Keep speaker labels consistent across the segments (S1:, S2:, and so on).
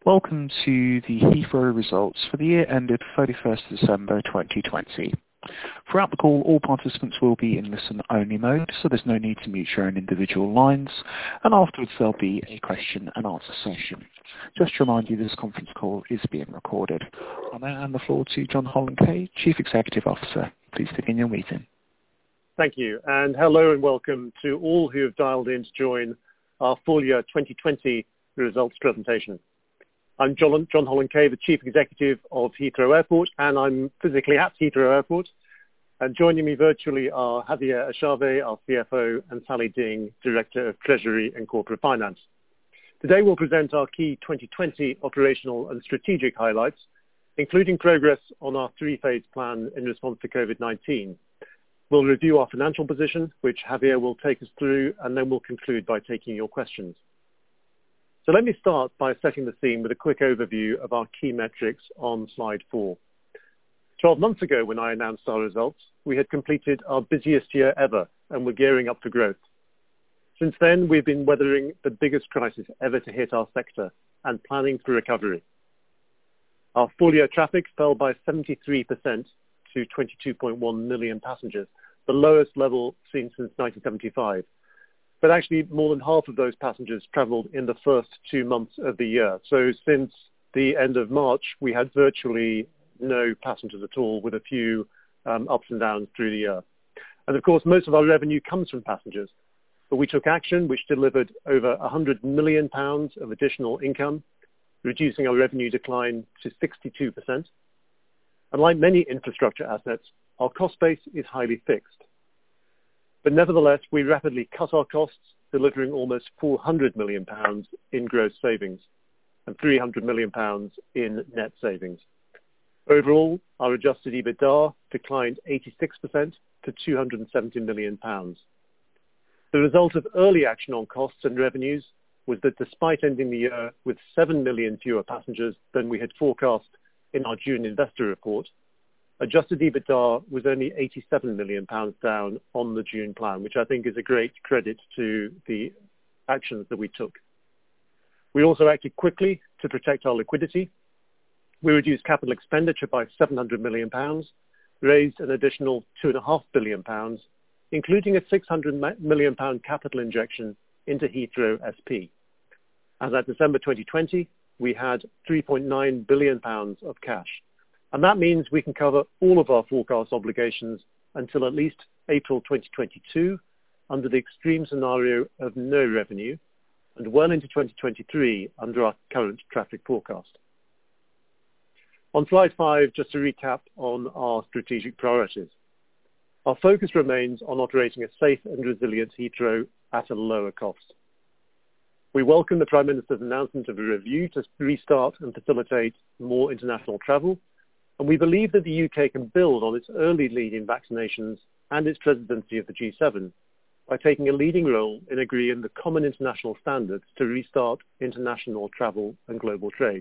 S1: Welcome to the Heathrow results for the year ended 31st December 2020. Throughout the call, all participants will be in listen-only mode, so there's no need to mute your own individual lines, and afterwards there'll be a question and answer session. Just to remind you, this conference call is being recorded. I'll now hand the floor to John Holland-Kaye, Chief Executive Officer. Please begin your meeting.
S2: Thank you, and hello and welcome to all who have dialed in to join our full year 2020 results presentation. I'm John Holland-Kaye, the Chief Executive of Heathrow Airport, and I'm physically at Heathrow Airport. And joining me virtually are Javier Echave, our CFO, and Sally Ding, Director of Treasury and Corporate Finance. Today we'll present our key 2020 operational and strategic highlights, including progress on our three-phase plan in response to COVID-19. We'll review our financial position, which Javier will take us through, and then we'll conclude by taking your questions. So let me start by setting the scene with a quick overview of our key metrics on slide 4. 12 months ago, when I announced our results, we had completed our busiest year ever and were gearing up for growth. Since then, we've been weathering the biggest crisis ever to hit our sector and planning for recovery. Our full-year traffic fell by 73% to 22.1 million passengers, the lowest level seen since 1975. But actually, more than half of those passengers travelled in the first 2 months of the year. So since the end of March, we had virtually no passengers at all, with a few ups and downs through the year. And of course, most of our revenue comes from passengers. But we took action which delivered over £100 million of additional income, reducing our revenue decline to 62%. And like many infrastructure assets, our cost base is highly fixed. But nevertheless, we rapidly cut our costs, delivering almost £400 million in gross savings and £300 million in net savings. Overall, our adjusted EBITDA declined 86% to £270 million. The result of early action on costs and revenues was that despite ending the year with 7 million fewer passengers than we had forecast in our June investor report, adjusted EBITDA was only £87 million down on the June plan, which I think is a great credit to the actions that we took. We also acted quickly to protect our liquidity. We reduced capital expenditure by £700 million, raised an additional £2.5 billion, including a £600 million capital injection into Heathrow SP. As at December 2020, we had £3.9 billion of cash. And that means we can cover all of our forecast obligations until at least April 2022 under the extreme scenario of no revenue, and well into 2023 under our current traffic forecast. On slide 5, just to recap on our strategic priorities. Our focus remains on operating a safe and resilient Heathrow at a lower cost. We welcome the Prime Minister's announcement of a review to restart and facilitate more international travel, and we believe that the UK can build on its early lead in vaccinations and its presidency of the G7 by taking a leading role in agreeing the common international standards to restart international travel and global trade.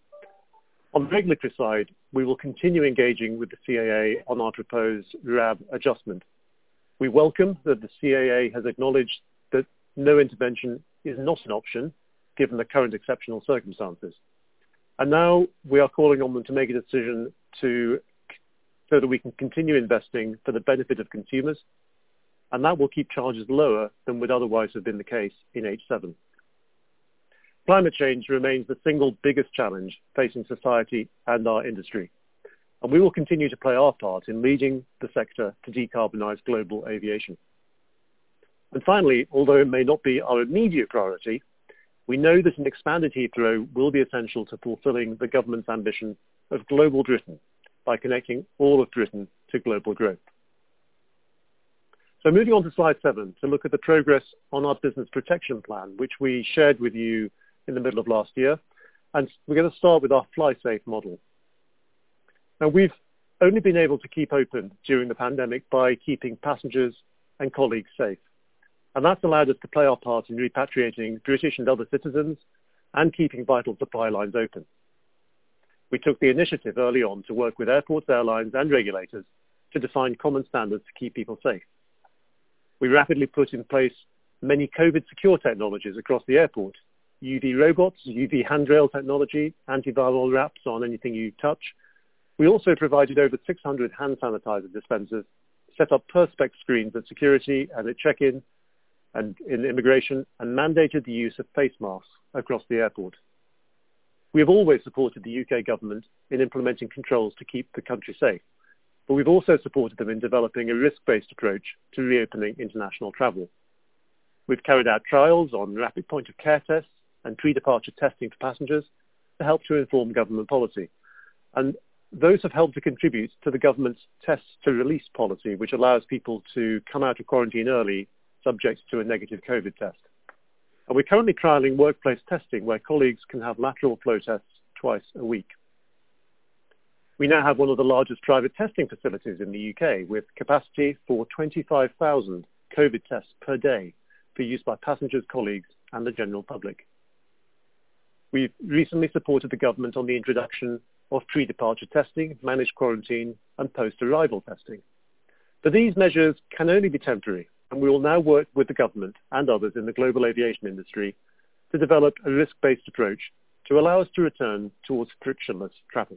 S2: On the regulatory side, we will continue engaging with the CAA on our proposed RAB adjustment. We welcome that the CAA has acknowledged that no intervention is not an option given the current exceptional circumstances. And now we are calling on them to make a decision so that we can continue investing for the benefit of consumers, and that will keep charges lower than would otherwise have been the case in H7. Climate change remains the single biggest challenge facing society and our industry, and we will continue to play our part in leading the sector to decarbonise global aviation. And finally, although it may not be our immediate priority, we know that an expanded Heathrow will be essential to fulfilling the government's ambition of global Britain by connecting all of Britain to global growth. So moving on to slide 7 to look at the progress on our business protection plan, which we shared with you in the middle of last year. And we're going to start with our Fly Safe model. Now, we've only been able to keep open during the pandemic by keeping passengers and colleagues safe. And that's allowed us to play our part in repatriating British and other citizens and keeping vital supply lines open. We took the initiative early on to work with airports, airlines and regulators to define common standards to keep people safe. We rapidly put in place many COVID-secure technologies across the airport, UV robots, UV handrail technology, antiviral wraps on anything you touch. We also provided over 600 hand sanitizer dispensers, set up Perspex screens at security and at check-in and in immigration, and mandated the use of face masks across the airport. We have always supported the UK government in implementing controls to keep the country safe, but we've also supported them in developing a risk-based approach to reopening international travel. We've carried out trials on rapid point-of-care tests and pre-departure testing for passengers to help to inform government policy. And those have helped to contribute to the government's test-to-release policy, which allows people to come out of quarantine early, subject to a negative COVID test. And we're currently trialling workplace testing, where colleagues can have lateral flow tests twice a week. We now have one of the largest private testing facilities in the UK, with capacity for 25,000 COVID tests per day for use by passengers, colleagues, and the general public. We've recently supported the government on the introduction of pre-departure testing, managed quarantine, and post-arrival testing. But these measures can only be temporary, and we will now work with the government and others in the global aviation industry to develop a risk-based approach to allow us to return towards frictionless travel.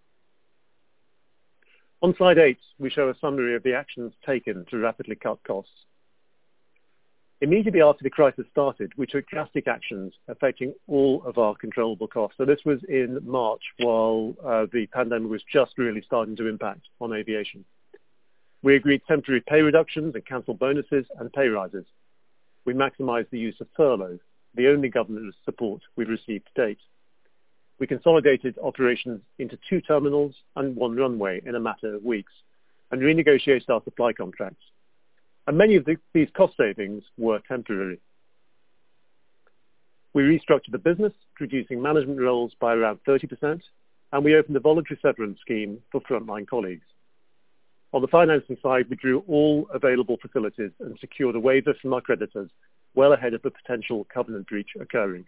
S2: On slide 8, we show a summary of the actions taken to rapidly cut costs. Immediately after the crisis started, we took drastic actions affecting all of our controllable costs. So this was in March, while the pandemic was just really starting to impact on aviation. We agreed temporary pay reductions and cancelled bonuses and pay rises. We maximised the use of furlough, the only government support we've received to date. We consolidated operations into 2 terminals and 1 runway in a matter of weeks, and renegotiated our supply contracts. And many of these cost savings were temporary. We restructured the business, reducing management roles by around 30%, and we opened a voluntary severance scheme for frontline colleagues. On the financing side, we drew all available facilities and secured a waiver from our creditors well ahead of the potential covenant breach occurring.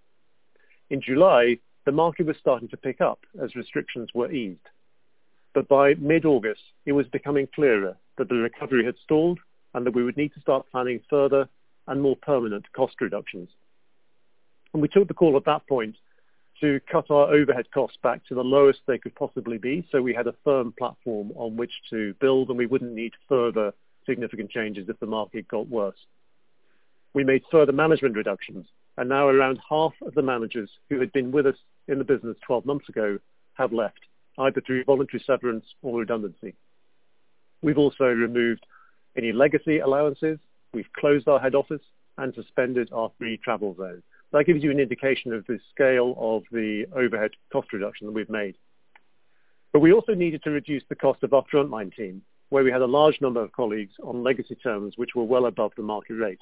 S2: In July, the market was starting to pick up as restrictions were eased. But by mid-August, it was becoming clearer that the recovery had stalled and that we would need to start planning further and more permanent cost reductions. And we took the call at that point to cut our overhead costs back to the lowest they could possibly be, so we had a firm platform on which to build, and we wouldn't need further significant changes if the market got worse. We made further management reductions, and now around half of the managers who had been with us in the business 12 months ago have left, either through voluntary severance or redundancy. We've also removed any legacy allowances, we've closed our head office, and suspended our free travel zone. That gives you an indication of the scale of the overhead cost reduction that we've made. But we also needed to reduce the cost of our frontline team, where we had a large number of colleagues on legacy terms which were well above the market rate.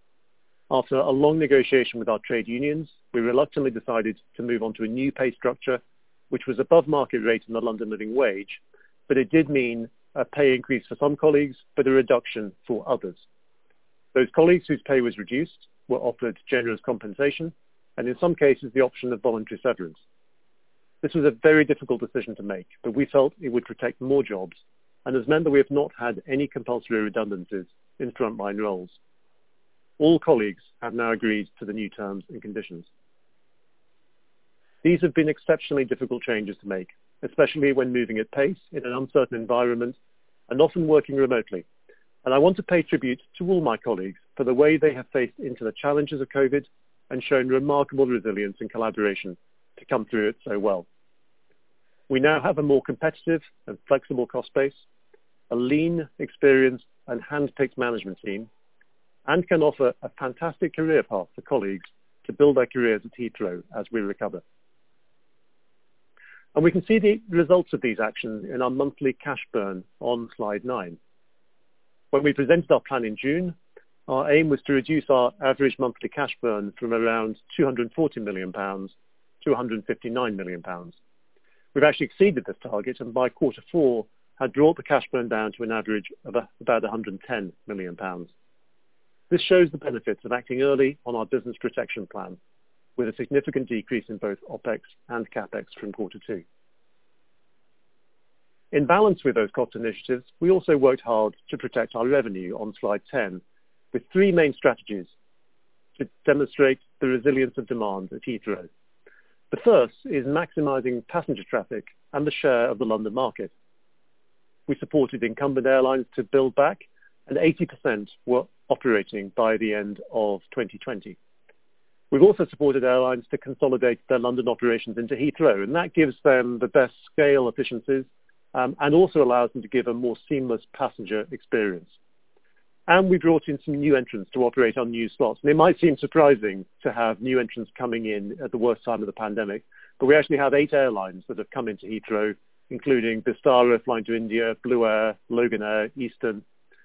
S2: After a long negotiation with our trade unions, we reluctantly decided to move on to a new pay structure, which was above market rate in the London Living Wage, but it did mean a pay increase for some colleagues, but a reduction for others. Those colleagues whose pay was reduced were offered generous compensation, and in some cases the option of voluntary severance. This was a very difficult decision to make, but we felt it would protect more jobs, and has meant that we have not had any compulsory redundancies in frontline roles. All colleagues have now agreed to the new terms and conditions. These have been exceptionally difficult changes to make, especially when moving at pace in an uncertain environment and often working remotely. And I want to pay tribute to all my colleagues for the way they have faced into the challenges of COVID and shown remarkable resilience and collaboration to come through it so well. We now have a more competitive and flexible cost base, a lean, experienced and hand-picked management team, and can offer a fantastic career path for colleagues to build their careers at Heathrow as we recover. And we can see the results of these actions in our monthly cash burn on slide 9. When we presented our plan in June, our aim was to reduce our average monthly cash burn from around £240 million to £159 million. We've actually exceeded this target, and by quarter 4 had brought the cash burn down to an average of about £110 million. This shows the benefits of acting early on our business protection plan, with a significant decrease in both OPEX and CAPEX from quarter 2. In balance with those cost initiatives, we also worked hard to protect our revenue on slide 10, with 3 main strategies. to demonstrate the resilience of demand at Heathrow. The first is maximising passenger traffic and the share of the London market. We supported incumbent airlines to build back, and 80% were operating by the end of 2020. We've also supported airlines to consolidate their London operations into Heathrow, and that gives them the best scale efficiencies and also allows them to give a more seamless passenger experience. And we brought in some new entrants to operate on new slots. And it might seem surprising to have new entrants coming in at the worst time of the pandemic, but we actually have 8 airlines that have come into Heathrow, including Vistara flying to India, Blue Air, Logan Air, Eastern.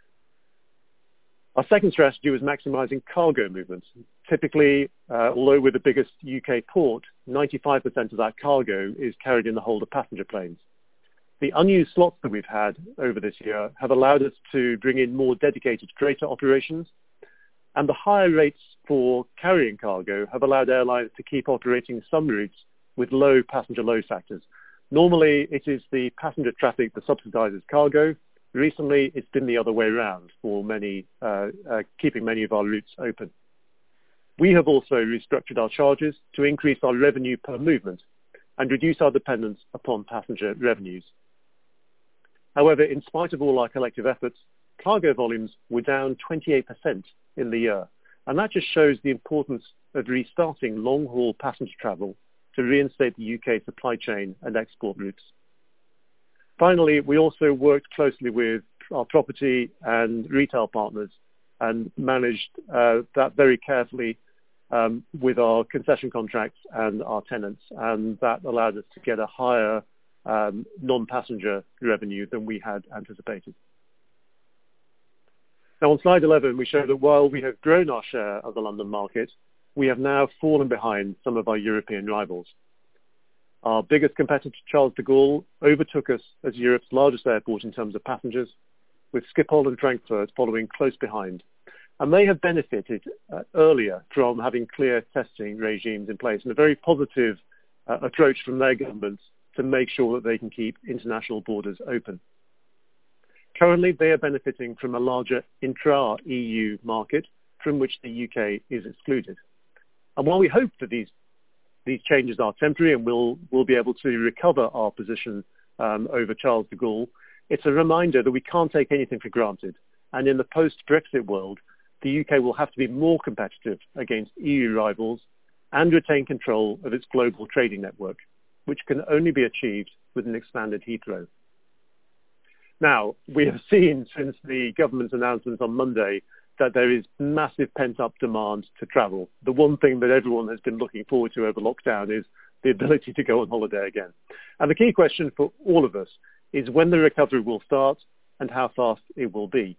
S2: Our second strategy was maximising cargo movements. Typically, although we're the biggest UK port, 95% of that cargo is carried in the hold of passenger planes. The unused slots that we've had over this year have allowed us to bring in more dedicated freighter operations, and the higher rates for carrying cargo have allowed airlines to keep operating some routes with low passenger load factors. Normally, it is the passenger traffic that subsidises cargo. Recently, it's been the other way around for keeping many of our routes open. We have also restructured our charges to increase our revenue per movement and reduce our dependence upon passenger revenues. However, in spite of all our collective efforts, cargo volumes were down 28% in the year, and that just shows the importance of restarting long-haul passenger travel to reinstate the UK supply chain and export routes. Finally, we also worked closely with our property and retail partners and managed that very carefully with our concession contracts and our tenants, and that allowed us to get a higher non-passenger revenue than we had anticipated. Now on slide 11, we show that while we have grown our share of the London market, we have now fallen behind some of our European rivals. Our biggest competitor, Charles de Gaulle, overtook us as Europe's largest airport in terms of passengers, with Schiphol and Frankfurt following close behind. And they have benefited earlier from having clear testing regimes in place and a very positive approach from their governments to make sure that they can keep international borders open. Currently, they are benefiting from a larger intra-EU market from which the UK is excluded. And while we hope that these changes are temporary and we'll be able to recover our position over Charles de Gaulle, it's a reminder that we can't take anything for granted. And in the post-Brexit world, the UK will have to be more competitive against EU rivals and retain control of its global trading network, which can only be achieved with an expanded Heathrow. Now, we have seen since the government's announcements on Monday that there is massive pent-up demand to travel. The one thing that everyone has been looking forward to over lockdown is the ability to go on holiday again. And the key question for all of us is when the recovery will start and how fast it will be.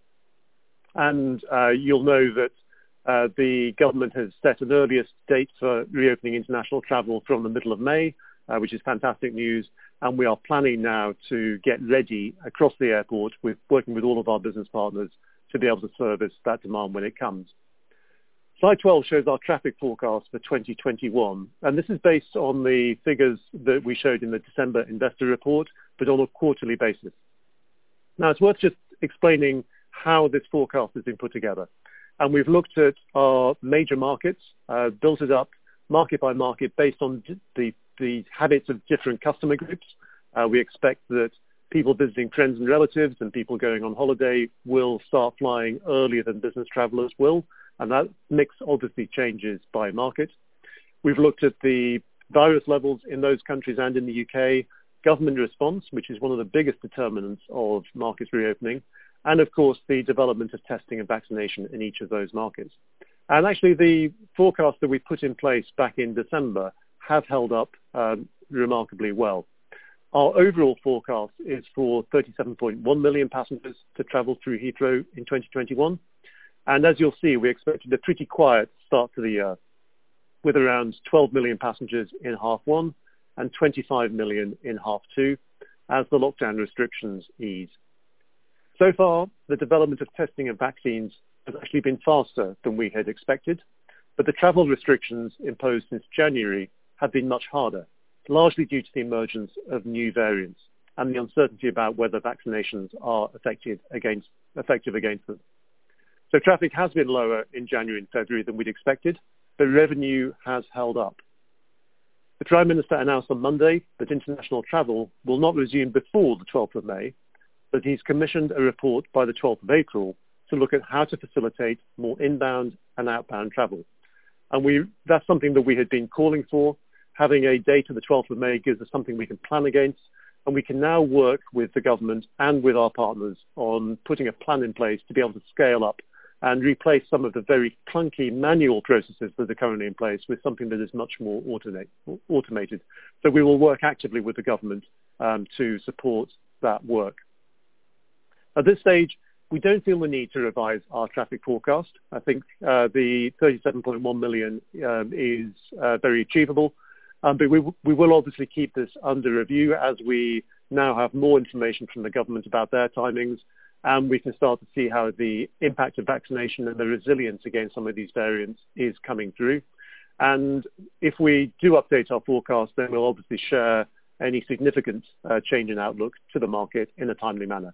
S2: And you'll know that the government has set an earliest date for reopening international travel from the middle of May, which is fantastic news. And we are planning now to get ready across the airport working with all of our business partners to be able to service that demand when it comes. Slide 12 shows our traffic forecast for 2021. And this is based on the figures that we showed in the December investor report, but on a quarterly basis. Now, it's worth just explaining how this forecast has been put together. And we've looked at our major markets, built it up market by market based on the habits of different customer groups. We expect that people visiting friends and relatives and people going on holiday will start flying earlier than business travelers will, and that mix obviously changes by market. We've looked at the virus levels in those countries and in the UK, government response, which is one of the biggest determinants of markets reopening, and of course the development of testing and vaccination in each of those markets. And actually the forecast that we put in place back in December have held up remarkably well. Our overall forecast is for 37.1 million passengers to travel through Heathrow in 2021. And as you'll see, we expected a pretty quiet start to the year, with around 12 million passengers in half one and 25 million in half two, as the lockdown restrictions ease. So far, the development of testing and vaccines has actually been faster than we had expected, but the travel restrictions imposed since January have been much harder, largely due to the emergence of new variants and the uncertainty about whether vaccinations are effective against them. So traffic has been lower in January and February than we'd expected, but revenue has held up. The Prime Minister announced on Monday that international travel will not resume before the 12th of May, but he's commissioned a report by the 12th of April to look at how to facilitate more inbound and outbound travel. And that's something that we had been calling for. Having a date of the 12th of May gives us something we can plan against, and we can now work with the government and with our partners on putting a plan in place to be able to scale up and replace some of the very clunky manual processes that are currently in place with something that is much more automated. So we will work actively with the government to support that work. At this stage, we don't feel the need to revise our traffic forecast. I think the 37.1 million is very achievable, but we will obviously keep this under review as we now have more information from the government about their timings, and we can start to see how the impact of vaccination and the resilience against some of these variants is coming through. And if we do update our forecast, then we'll obviously share any significant change in outlook to the market in a timely manner.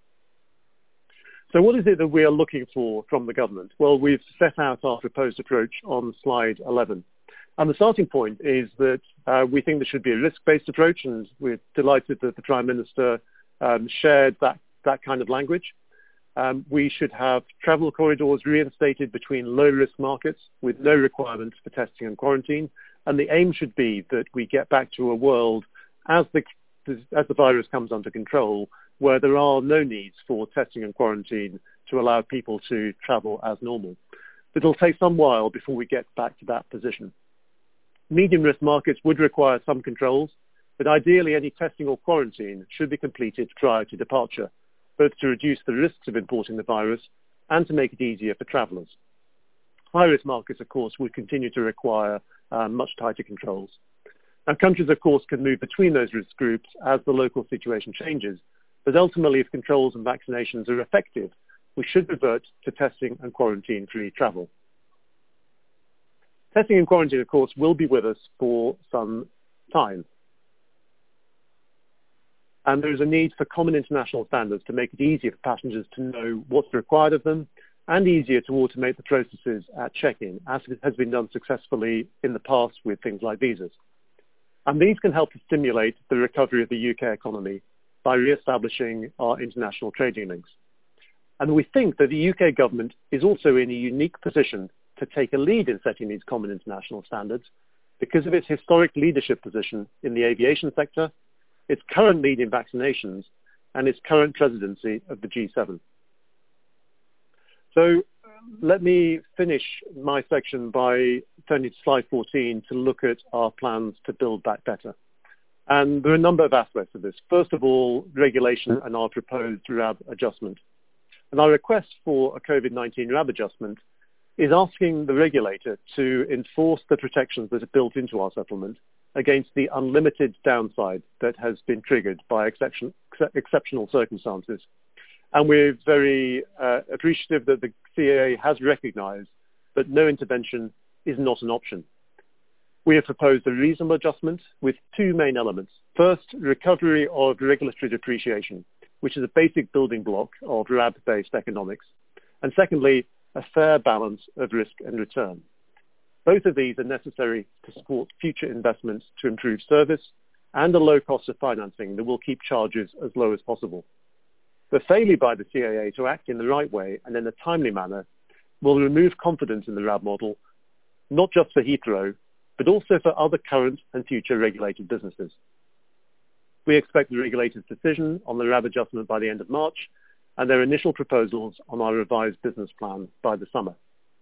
S2: So what is it that we are looking for from the government? Well, we've set out our proposed approach on slide 11. And the starting point is that we think there should be a risk-based approach, and we're delighted that the Prime Minister shared that kind of language. We should have travel corridors reinstated between low-risk markets with no requirements for testing and quarantine. And the aim should be that we get back to a world as the virus comes under control, where there are no needs for testing and quarantine to allow people to travel as normal. It'll take some while before we get back to that position. Medium-risk markets would require some controls, but ideally any testing or quarantine should be completed prior to departure, both to reduce the risks of importing the virus and to make it easier for travellers. High-risk markets, of course, would continue to require much tighter controls. Now, countries, of course, can move between those risk groups as the local situation changes, but ultimately, if controls and vaccinations are effective, we should revert to testing and quarantine-free travel. Testing and quarantine, of course, will be with us for some time. And there is a need for common international standards to make it easier for passengers to know what's required of them and easier to automate the processes at check-in, as it has been done successfully in the past with things like visas. And these can help to stimulate the recovery of the UK economy by re-establishing our international trading links. And we think that the UK government is also in a unique position to take a lead in setting these common international standards because of its historic leadership position in the aviation sector, its current lead in vaccinations, and its current presidency of the G7. So let me finish my section by turning to slide 14 to look at our plans to build back better. And there are a number of aspects of this. First of all, regulation and our proposed RAB adjustment. And our request for a COVID-19 RAB adjustment is asking the regulator to enforce the protections that are built into our settlement against the unlimited downside that has been triggered by exceptional circumstances. And we're very appreciative that the CAA has recognized that no intervention is not an option. We have proposed a reasonable adjustment with two main elements. First, recovery of regulatory depreciation, which is a basic building block of RAB-based economics. And secondly, a fair balance of risk and return. Both of these are necessary to support future investments to improve service and a low cost of financing that will keep charges as low as possible. The failure by the CAA to act in the right way and in a timely manner will remove confidence in the RAB model, not just for Heathrow, but also for other current and future regulated businesses. We expect the regulator's decision on the RAB adjustment by the end of March and their initial proposals on our revised business plan by the summer.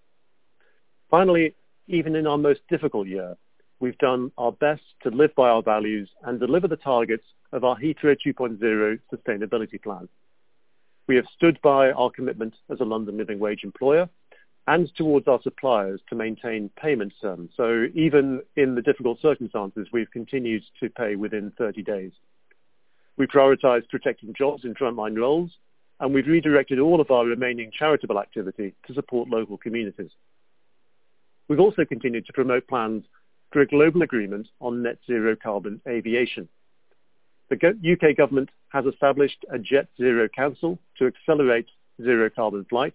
S2: Finally, even in our most difficult year, we've done our best to live by our values and deliver the targets of our Heathrow 2.0 sustainability plan. We have stood by our commitment as a London living wage employer and towards our suppliers to maintain payment terms. So even in the difficult circumstances, we've continued to pay within 30 days. We prioritise protecting jobs in frontline roles, and we've redirected all of our remaining charitable activity to support local communities. We've also continued to promote plans for a global agreement on net zero carbon aviation. The UK government has established a Jet Zero Council to accelerate zero carbon flight,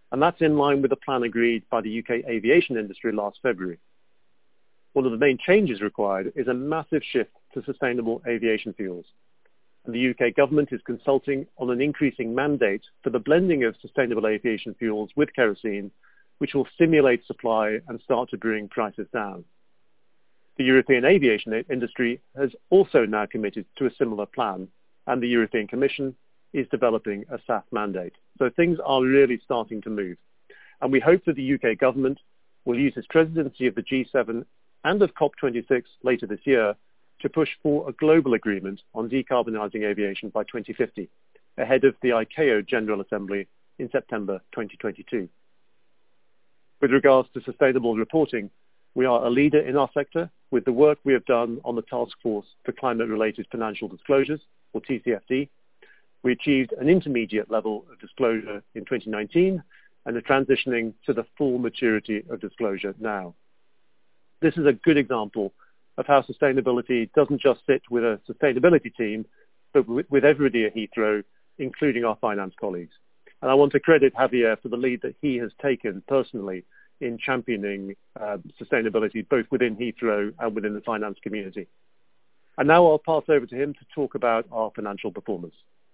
S2: and that's in line with the plan agreed by the UK aviation industry last February. One of the main changes required is a massive shift to sustainable aviation fuels. And the UK government is consulting on an increasing mandate for the blending of sustainable aviation fuels with kerosene, which will stimulate supply and start to bring prices down. The European aviation industry has also now committed to a similar plan, and the European Commission is developing a SAF mandate. So things are really starting to move. And we hope that the UK government will use its presidency of the G7 and of COP26 later this year to push for a global agreement on decarbonising aviation by 2050, ahead of the ICAO General Assembly in September 2022. With regards to sustainable reporting, we are a leader in our sector with the work we have done on the Task Force for Climate-Related Financial Disclosures, or TCFD. We achieved an intermediate level of disclosure in 2019 and are transitioning to the full maturity of disclosure now. This is a good example of how sustainability doesn't just sit with a sustainability team, but with everybody at Heathrow, including our finance colleagues. And I want to credit Javier for the lead that he has taken personally in championing sustainability, both within Heathrow and within the finance community. And now I'll pass over to him to talk about our financial performance.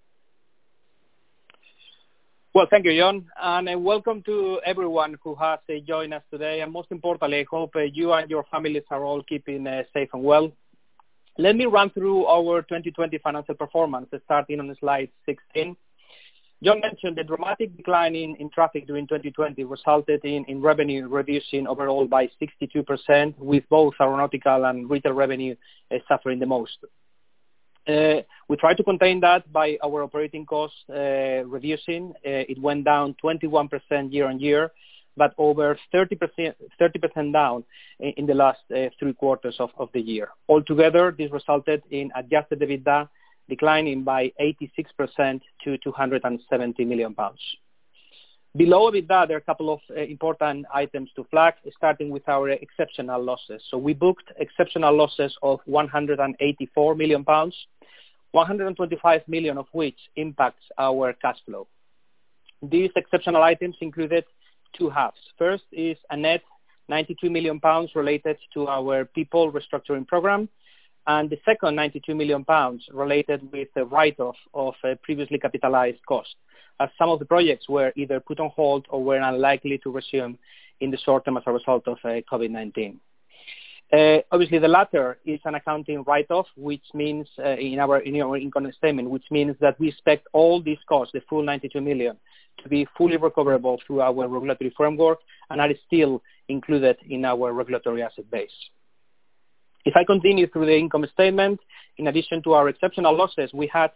S3: Well, thank you, John, and welcome to everyone who has joined us today. And most importantly, I hope you and your families are all keeping safe and well. Let me run through our 2020 financial performance, starting on slide 16. John mentioned the dramatic decline in traffic during 2020 resulted in revenue reducing overall by 62%, with both aeronautical and retail revenue suffering the most. We tried to contain that by our operating costs reducing. It went down 21% year on year, but over 30% down in the last 3 quarters of the year. Altogether, this resulted in adjusted EBITDA declining by 86% to £270 million. Below EBITDA, there are a couple of important items to flag, starting with our exceptional losses. So we booked exceptional losses of £184 million, 125 million of which impacts our cash flow. These exceptional items included 2 halves. First is a net £92 million related to our people restructuring program, and the second £92 million related with the write-off of previously capitalized costs, as some of the projects were either put on hold or were unlikely to resume in the short term as a result of COVID-19. Obviously, the latter is an accounting write-off, which means in our income statement, which means that we expect all these costs, the full 92 million, to be fully recoverable through our regulatory framework and are still included in our regulatory asset base. If I continue through the income statement, in addition to our exceptional losses, we had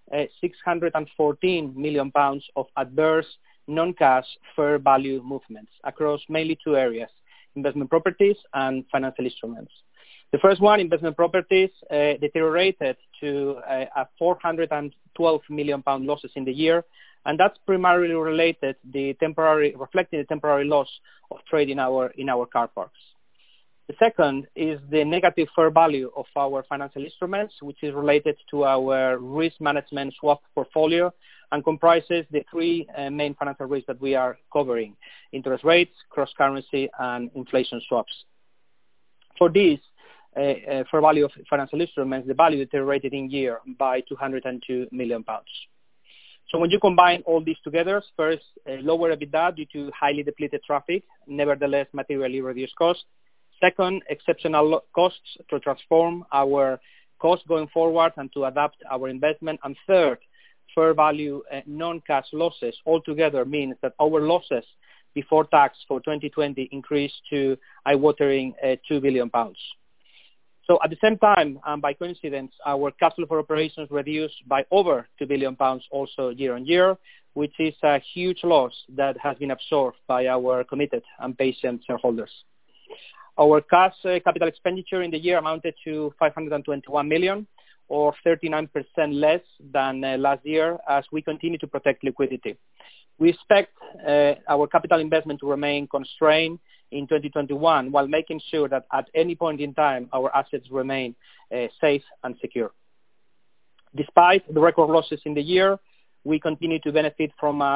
S3: 614 million pounds of adverse non-cash fair value movements across mainly 2 areas: investment properties and financial instruments. The first one, investment properties, deteriorated to a 412 million pound losses in the year, and that's primarily reflecting the temporary loss of trade in our car parks. The second is the negative fair value of our financial instruments, which is related to our risk management swap portfolio and comprises the 3 main financial risks that we are covering: interest rates, cross-currency, and inflation swaps. For these fair value of financial instruments, the value deteriorated in year by 202 million pounds. So when you combine all these together, first, lower EBITDA due to highly depleted traffic, nevertheless materially reduced costs. Second, exceptional costs to transform our costs going forward and to adapt our investment. And third, fair value non-cash losses altogether means that our losses before tax for 2020 increased to eye-watering £2 billion. So at the same time, and by coincidence, our cash flow for operations reduced by over £2 billion also year on year, which is a huge loss that has been absorbed by our committed and patient shareholders. Our cash capital expenditure in the year amounted to 521 million, or 39% less than last year, as we continue to protect liquidity. We expect our capital investment to remain constrained in 2021, while making sure that at any point in time our assets remain safe and secure. Despite the record losses in the year, we continue to benefit from a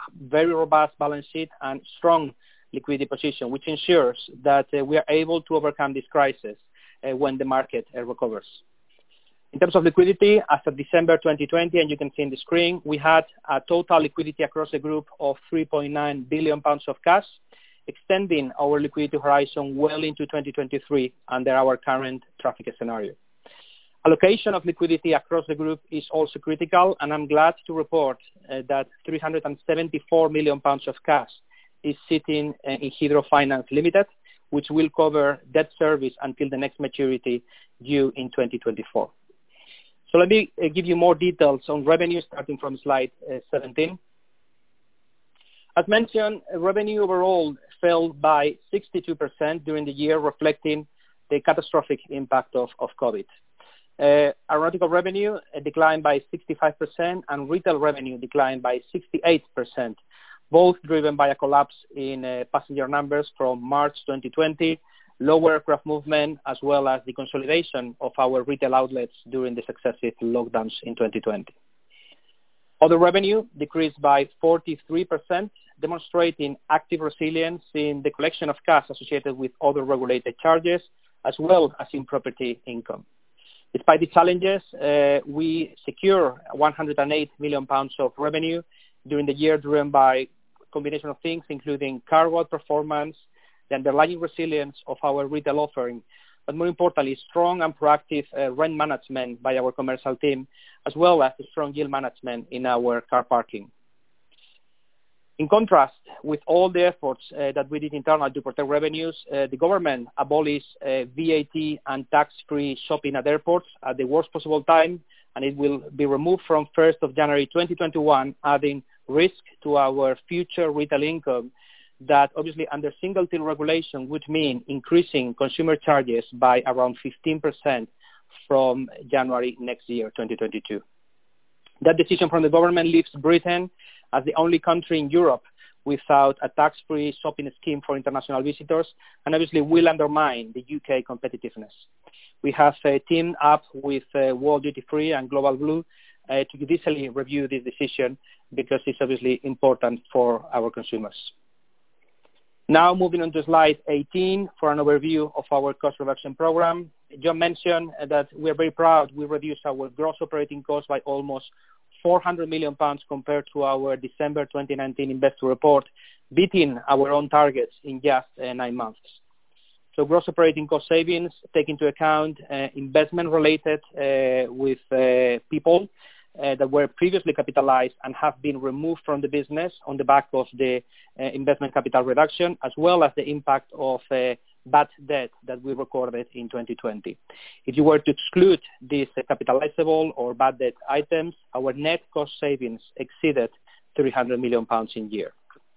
S3: very robust balance sheet and strong liquidity position, which ensures that we are able to overcome this crisis when the market recovers. In terms of liquidity, as of December 2020, and you can see on the screen, we had a total liquidity across the group of £3.9 billion of cash, extending our liquidity horizon well into 2023 under our current traffic scenario. Allocation of liquidity across the group is also critical, and I'm glad to report that £374 million of cash is sitting in Heathrow Finance Limited, which will cover debt service until the next maturity due in 2024. So let me give you more details on revenue starting from slide 17. As mentioned, revenue overall fell by 62% during the year, reflecting the catastrophic impact of COVID. Aeronautical revenue declined by 65% and retail revenue declined by 68%, both driven by a collapse in passenger numbers from March 2020, lower aircraft movement, as well as the consolidation of our retail outlets during the successive lockdowns in 2020. Other revenue decreased by 43%, demonstrating active resilience in the collection of cash associated with other regulated charges, as well as in property income. Despite the challenges, we secure £108 million of revenue during the year, driven by a combination of things, including cargo performance, the underlying resilience of our retail offering, but more importantly, strong and proactive rent management by our commercial team, as well as strong yield management in our car parking. In contrast with all the efforts that we did internally to protect revenues, the government abolished VAT and tax-free shopping at airports at the worst possible time, and it will be removed from 1st of January 2021, adding risk to our future retail income that obviously under single till regulation would mean increasing consumer charges by around 15% from January next year, 2022. That decision from the government leaves Britain as the only country in Europe without a tax-free shopping scheme for international visitors, and obviously will undermine the UK competitiveness. We have teamed up with World Duty Free and Global Blue to judicially review this decision because it's obviously important for our consumers. Now moving on to slide 18 for an overview of our cost reduction program. John mentioned that we are very proud we reduced our gross operating costs by almost £400 million compared to our December 2019 investor report, beating our own targets in just 9 months. So gross operating cost savings take into account investment related with people that were previously capitalized and have been removed from the business on the back of the investment capital reduction, as well as the impact of bad debt that we recorded in 2020. If you were to exclude these capitalizable or bad debt items, our net cost savings exceeded £300 million in year.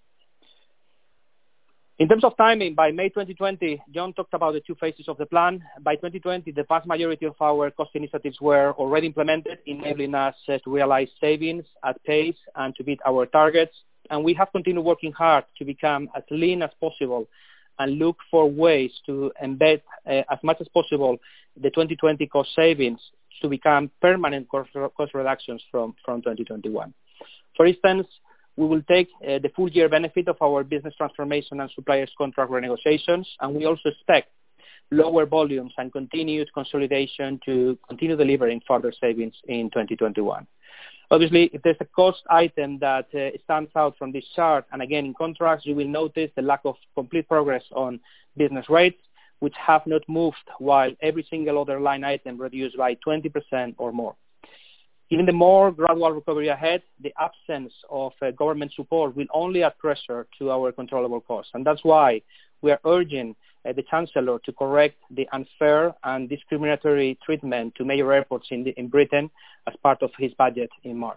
S3: In terms of timing, by May 2020, John talked about the 2 phases of the plan. By 2020, the vast majority of our cost initiatives were already implemented, enabling us to realize savings at pace and to meet our targets. And we have continued working hard to become as lean as possible and look for ways to embed as much as possible the 2020 cost savings to become permanent cost reductions from 2021. For instance, we will take the full year benefit of our business transformation and suppliers contract renegotiations, and we also expect lower volumes and continued consolidation to continue delivering further savings in 2021. Obviously, if there's a cost item that stands out from this chart, and again in contrast, you will notice the lack of complete progress on business rates, which have not moved while every single other line item reduced by 20% or more. Given the more gradual recovery ahead, the absence of government support will only add pressure to our controllable costs. And that's why we are urging the Chancellor to correct the unfair and discriminatory treatment to major airports in Britain as part of his budget in March.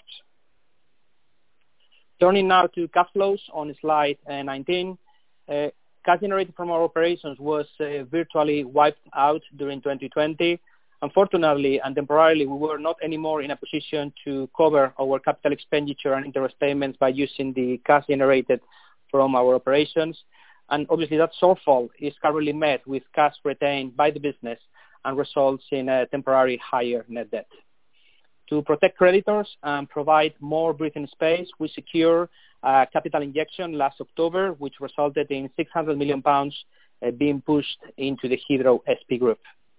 S3: Turning now to cash flows on slide 19. Cash generated from our operations was virtually wiped out during 2020. Unfortunately and temporarily, we were not anymore in a position to cover our capital expenditure and interest payments by using the cash generated from our operations. And obviously that shortfall is currently met with cash retained by the business and results in a temporary higher net debt. To protect creditors and provide more breathing space, we secure a capital injection last October, which resulted in £600 million being pushed into the Hydro SP Group.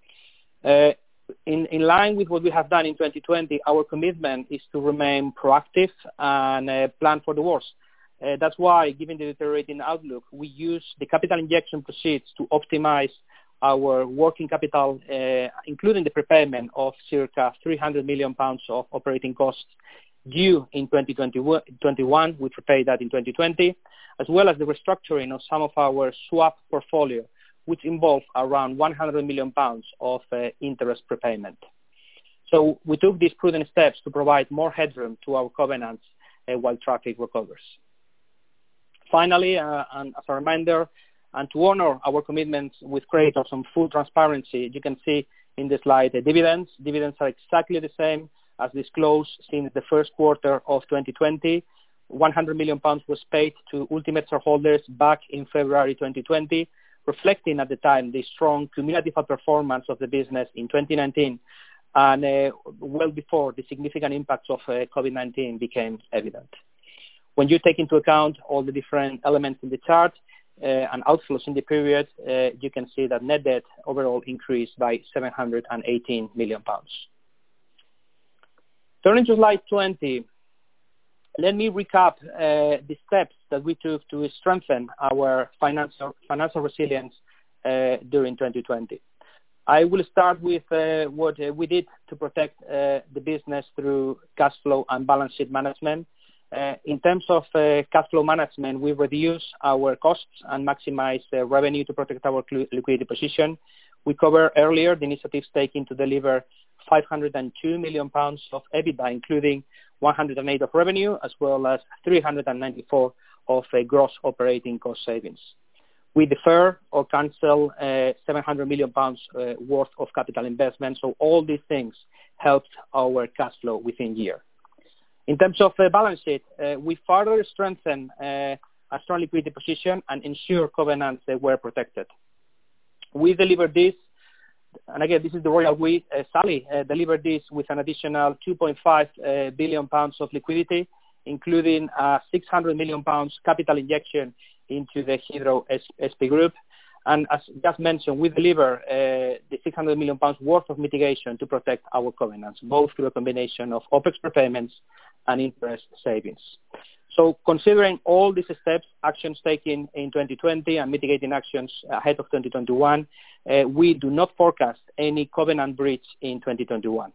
S3: In line with what we have done in 2020, our commitment is to remain proactive and plan for the worst. That's why, given the deteriorating outlook, we use the capital injection proceeds to optimize our working capital, including the prepayment of circa £300 million of operating costs due in 2021. We prepaid that in 2020, as well as the restructuring of some of our swap portfolio, which involved around £100 million of interest prepayment. So we took these prudent steps to provide more headroom to our covenants while traffic recovers. Finally, and as a reminder, and to honor our commitments with creditors on full transparency, you can see in the slide the dividends. Dividends are exactly the same as disclosed since the first quarter of 2020. £100 million was paid to ultimate shareholders back in February 2020, reflecting at the time the strong cumulative performance of the business in 2019 and well before the significant impacts of COVID-19 became evident. When you take into account all the different elements in the chart and outflows in the period, you can see that net debt overall increased by £718 million. Turning to slide 20, let me recap the steps that we took to strengthen our financial resilience during 2020. I will start with what we did to protect the business through cash flow and balance sheet management. In terms of cash flow management, we reduced our costs and maximized revenue to protect our liquidity position. We covered earlier the initiatives taken to deliver £502 million of EBITDA, including 108 of revenue, as well as 394 of gross operating cost savings. We defer or cancel £700 million worth of capital investment, so all these things helped our cash flow within year. In terms of balance sheet, we further strengthened a strong liquidity position and ensure covenants were protected. We delivered this, and again, this is the royal we, Sally, delivered this with an additional £2.5 billion of liquidity, including a £600 million capital injection into the Hydro SP Group. And as just mentioned, we deliver the £600 million worth of mitigation to protect our covenants, both through a combination of OPEX prepayments and interest savings. So considering all these steps, actions taken in 2020 and mitigating actions ahead of 2021, we do not forecast any covenant breach in 2021.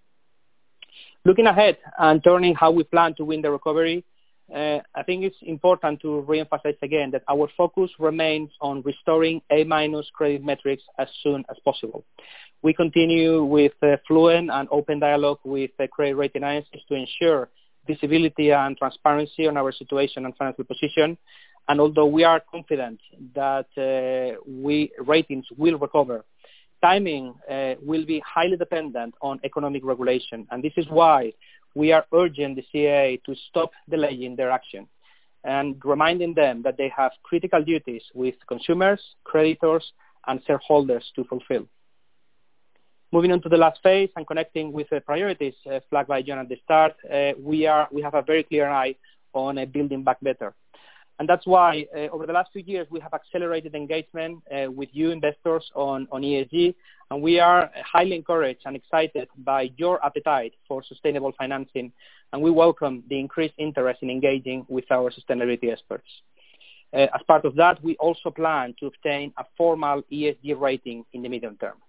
S3: Looking ahead and turning how we plan to win the recovery, I think it's important to re-emphasize again that our focus remains on restoring A- credit metrics as soon as possible. We continue with fluent and open dialogue with credit rating agencies to ensure visibility and transparency on our situation and financial position. And although we are confident that ratings will recover, timing will be highly dependent on economic regulation. And this is why we are urging the CAA to stop delaying their action and reminding them that they have critical duties with consumers, creditors, and shareholders to fulfill. Moving on to the last phase and connecting with the priorities flagged by John at the start, we have a very clear eye on building back better. And that's why over the last few years we have accelerated engagement with you investors on ESG, and we are highly encouraged and excited by your appetite for sustainable financing, and we welcome the increased interest in engaging with our sustainability experts. As part of that, we also plan to obtain a formal ESG rating in the medium term.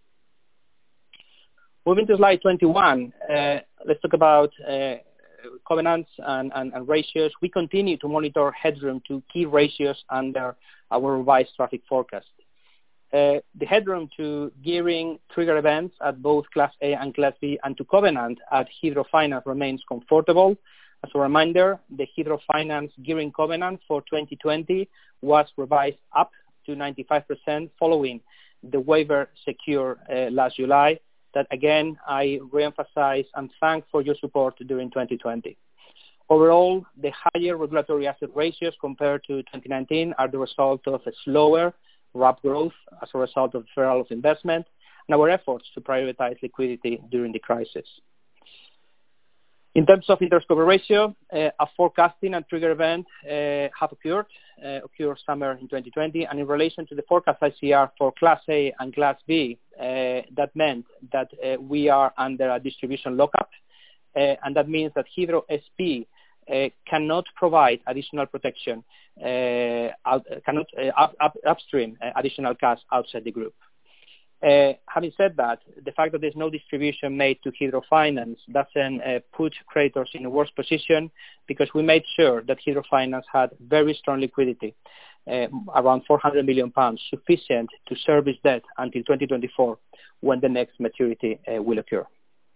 S3: Moving to slide 21, let's talk about covenants and ratios. We continue to monitor headroom to key ratios under our revised traffic forecast. The headroom to gearing trigger events at both Class A and Class B and to covenant at Hydro Finance remains comfortable. As a reminder, the Hydro Finance gearing covenant for 2020 was revised up to 95% following the waiver secured last July. That again, I re-emphasize and thank for your support during 2020. Overall, the higher regulatory asset ratios compared to 2019 are the result of a slower RAB growth as a result of deferral of investment and our efforts to prioritize liquidity during the crisis. In terms of interest cover ratio, a forecasting and trigger event have occurred summer in 2020, and in relation to the forecast ICR for Class A and Class B, that meant that we are under a distribution lockup, and that means that Hydro SP cannot provide additional protection, cannot upstream additional cash outside the group. Having said that, the fact that there's no distribution made to Hydro Finance doesn't put creditors in a worse position, because we made sure that Hydro Finance had very strong liquidity, around £400 million, sufficient to service debt until 2024, when the next maturity will occur.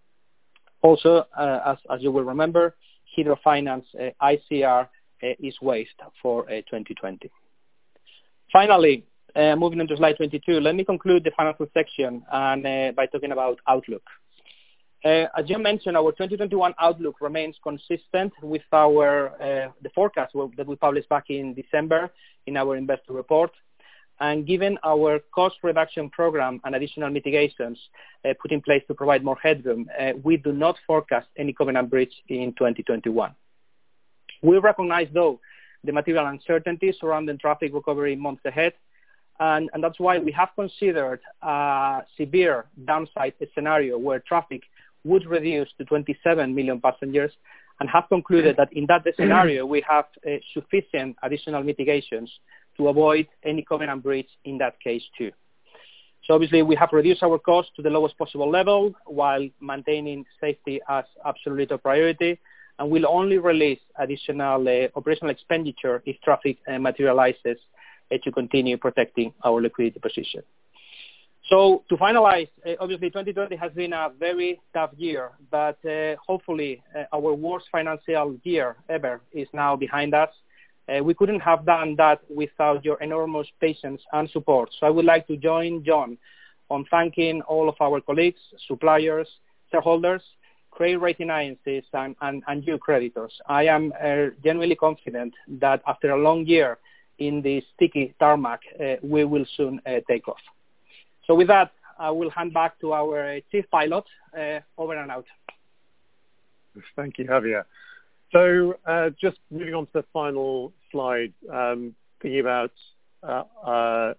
S3: Also, as you will remember, Hydro Finance ICR is waived for 2020. Finally, moving on to slide 22, let me conclude the financial section and by talking about outlook. As you mentioned, our 2021 outlook remains consistent with our the forecast that we published back in December in our investor report. And given our cost reduction program and additional mitigations put in place to provide more headroom, we do not forecast any covenant breach in 2021. We recognize, though, the material uncertainties surrounding traffic recovery months ahead, and that's why we have considered a severe downside scenario where traffic would reduce to 27 million passengers, and have concluded that in that scenario we have sufficient additional mitigations to avoid any covenant breach in that case too. So obviously we have reduced our costs to the lowest possible level while maintaining safety as absolute top priority, and will only release additional operational expenditure if traffic materializes to continue protecting our liquidity position. So to finalize, obviously 2020 has been a very tough year, but hopefully our worst financial year ever is now behind us. We couldn't have done that without your enormous patience and support. So I would like to join John on thanking all of our colleagues, suppliers, shareholders, credit rating agencies, and you creditors. I am genuinely confident that after a long year in the sticky tarmac, we will soon take off. So with that, I will hand back to our chief pilot. Over and out.
S2: Thank you, Javier. So just moving on to the final slide, thinking about our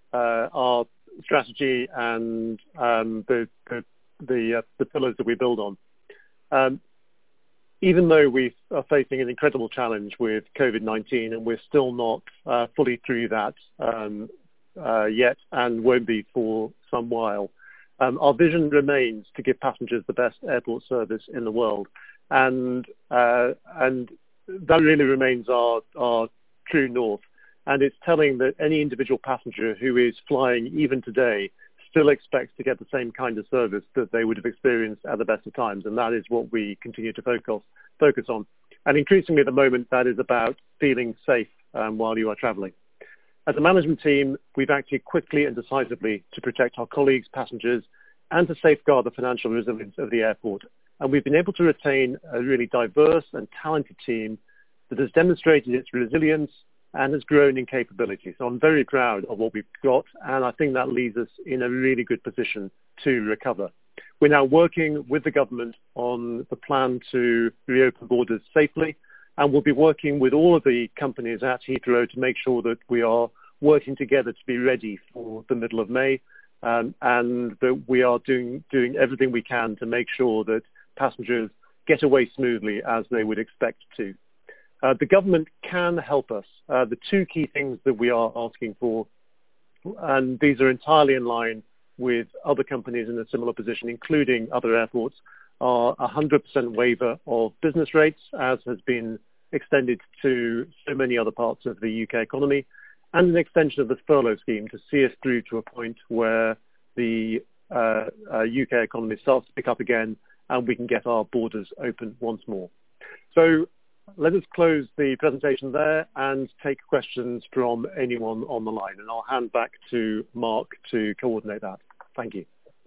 S2: strategy and the pillars that we build on. Even though we are facing an incredible challenge with COVID-19, and we're still not fully through that yet, and won't be for some while, our vision remains to give passengers the best airport service in the world. And that really remains our true north. And it's telling that any individual passenger who is flying even today still expects to get the same kind of service that they would have experienced at the best of times. And that is what we continue to focus on. And increasingly at the moment, that is about feeling safe while you are traveling. As a management team, we've acted quickly and decisively to protect our colleagues, passengers, and to safeguard the financial resilience of the airport. And we've been able to retain a really diverse and talented team that has demonstrated its resilience and has grown in capability. So I'm very proud of what we've got, and I think that leaves us in a really good position to recover. We're now working with the government on the plan to reopen borders safely, and we'll be working with all of the companies at Heathrow to make sure that we are working together to be ready for the middle of May, and that we are doing everything we can to make sure that passengers get away smoothly as they would expect to. The government can help us. The two key things that we are asking for, and these are entirely in line with other companies in a similar position, including other airports, are 100% waiver of business rates, as has been extended to so many other parts of the UK economy, and an extension of the furlough scheme to see us through to a point where the UK economy starts to pick up again and we can get our borders open once more. So let us close the presentation there and take questions from anyone on the line. And I'll hand back to Mark to coordinate that. Thank you.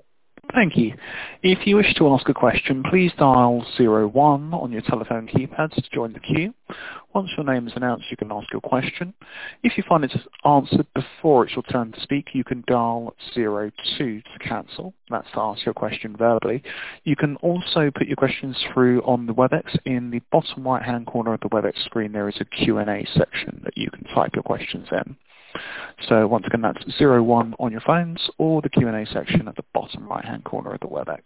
S1: Thank you. If you wish to ask a question, please dial 01 on your telephone keypads to join the queue. Once your name is announced, you can ask your question. If you find it's answered before it's your turn to speak, you can dial 02 to cancel. That's to ask your question verbally. You can also put your questions through on the WebEx. In the bottom right-hand corner of the WebEx screen, there is a Q&A section that you can type your questions in. So once again, that's 01 on your phones or the Q&A section at the bottom right-hand corner of the WebEx.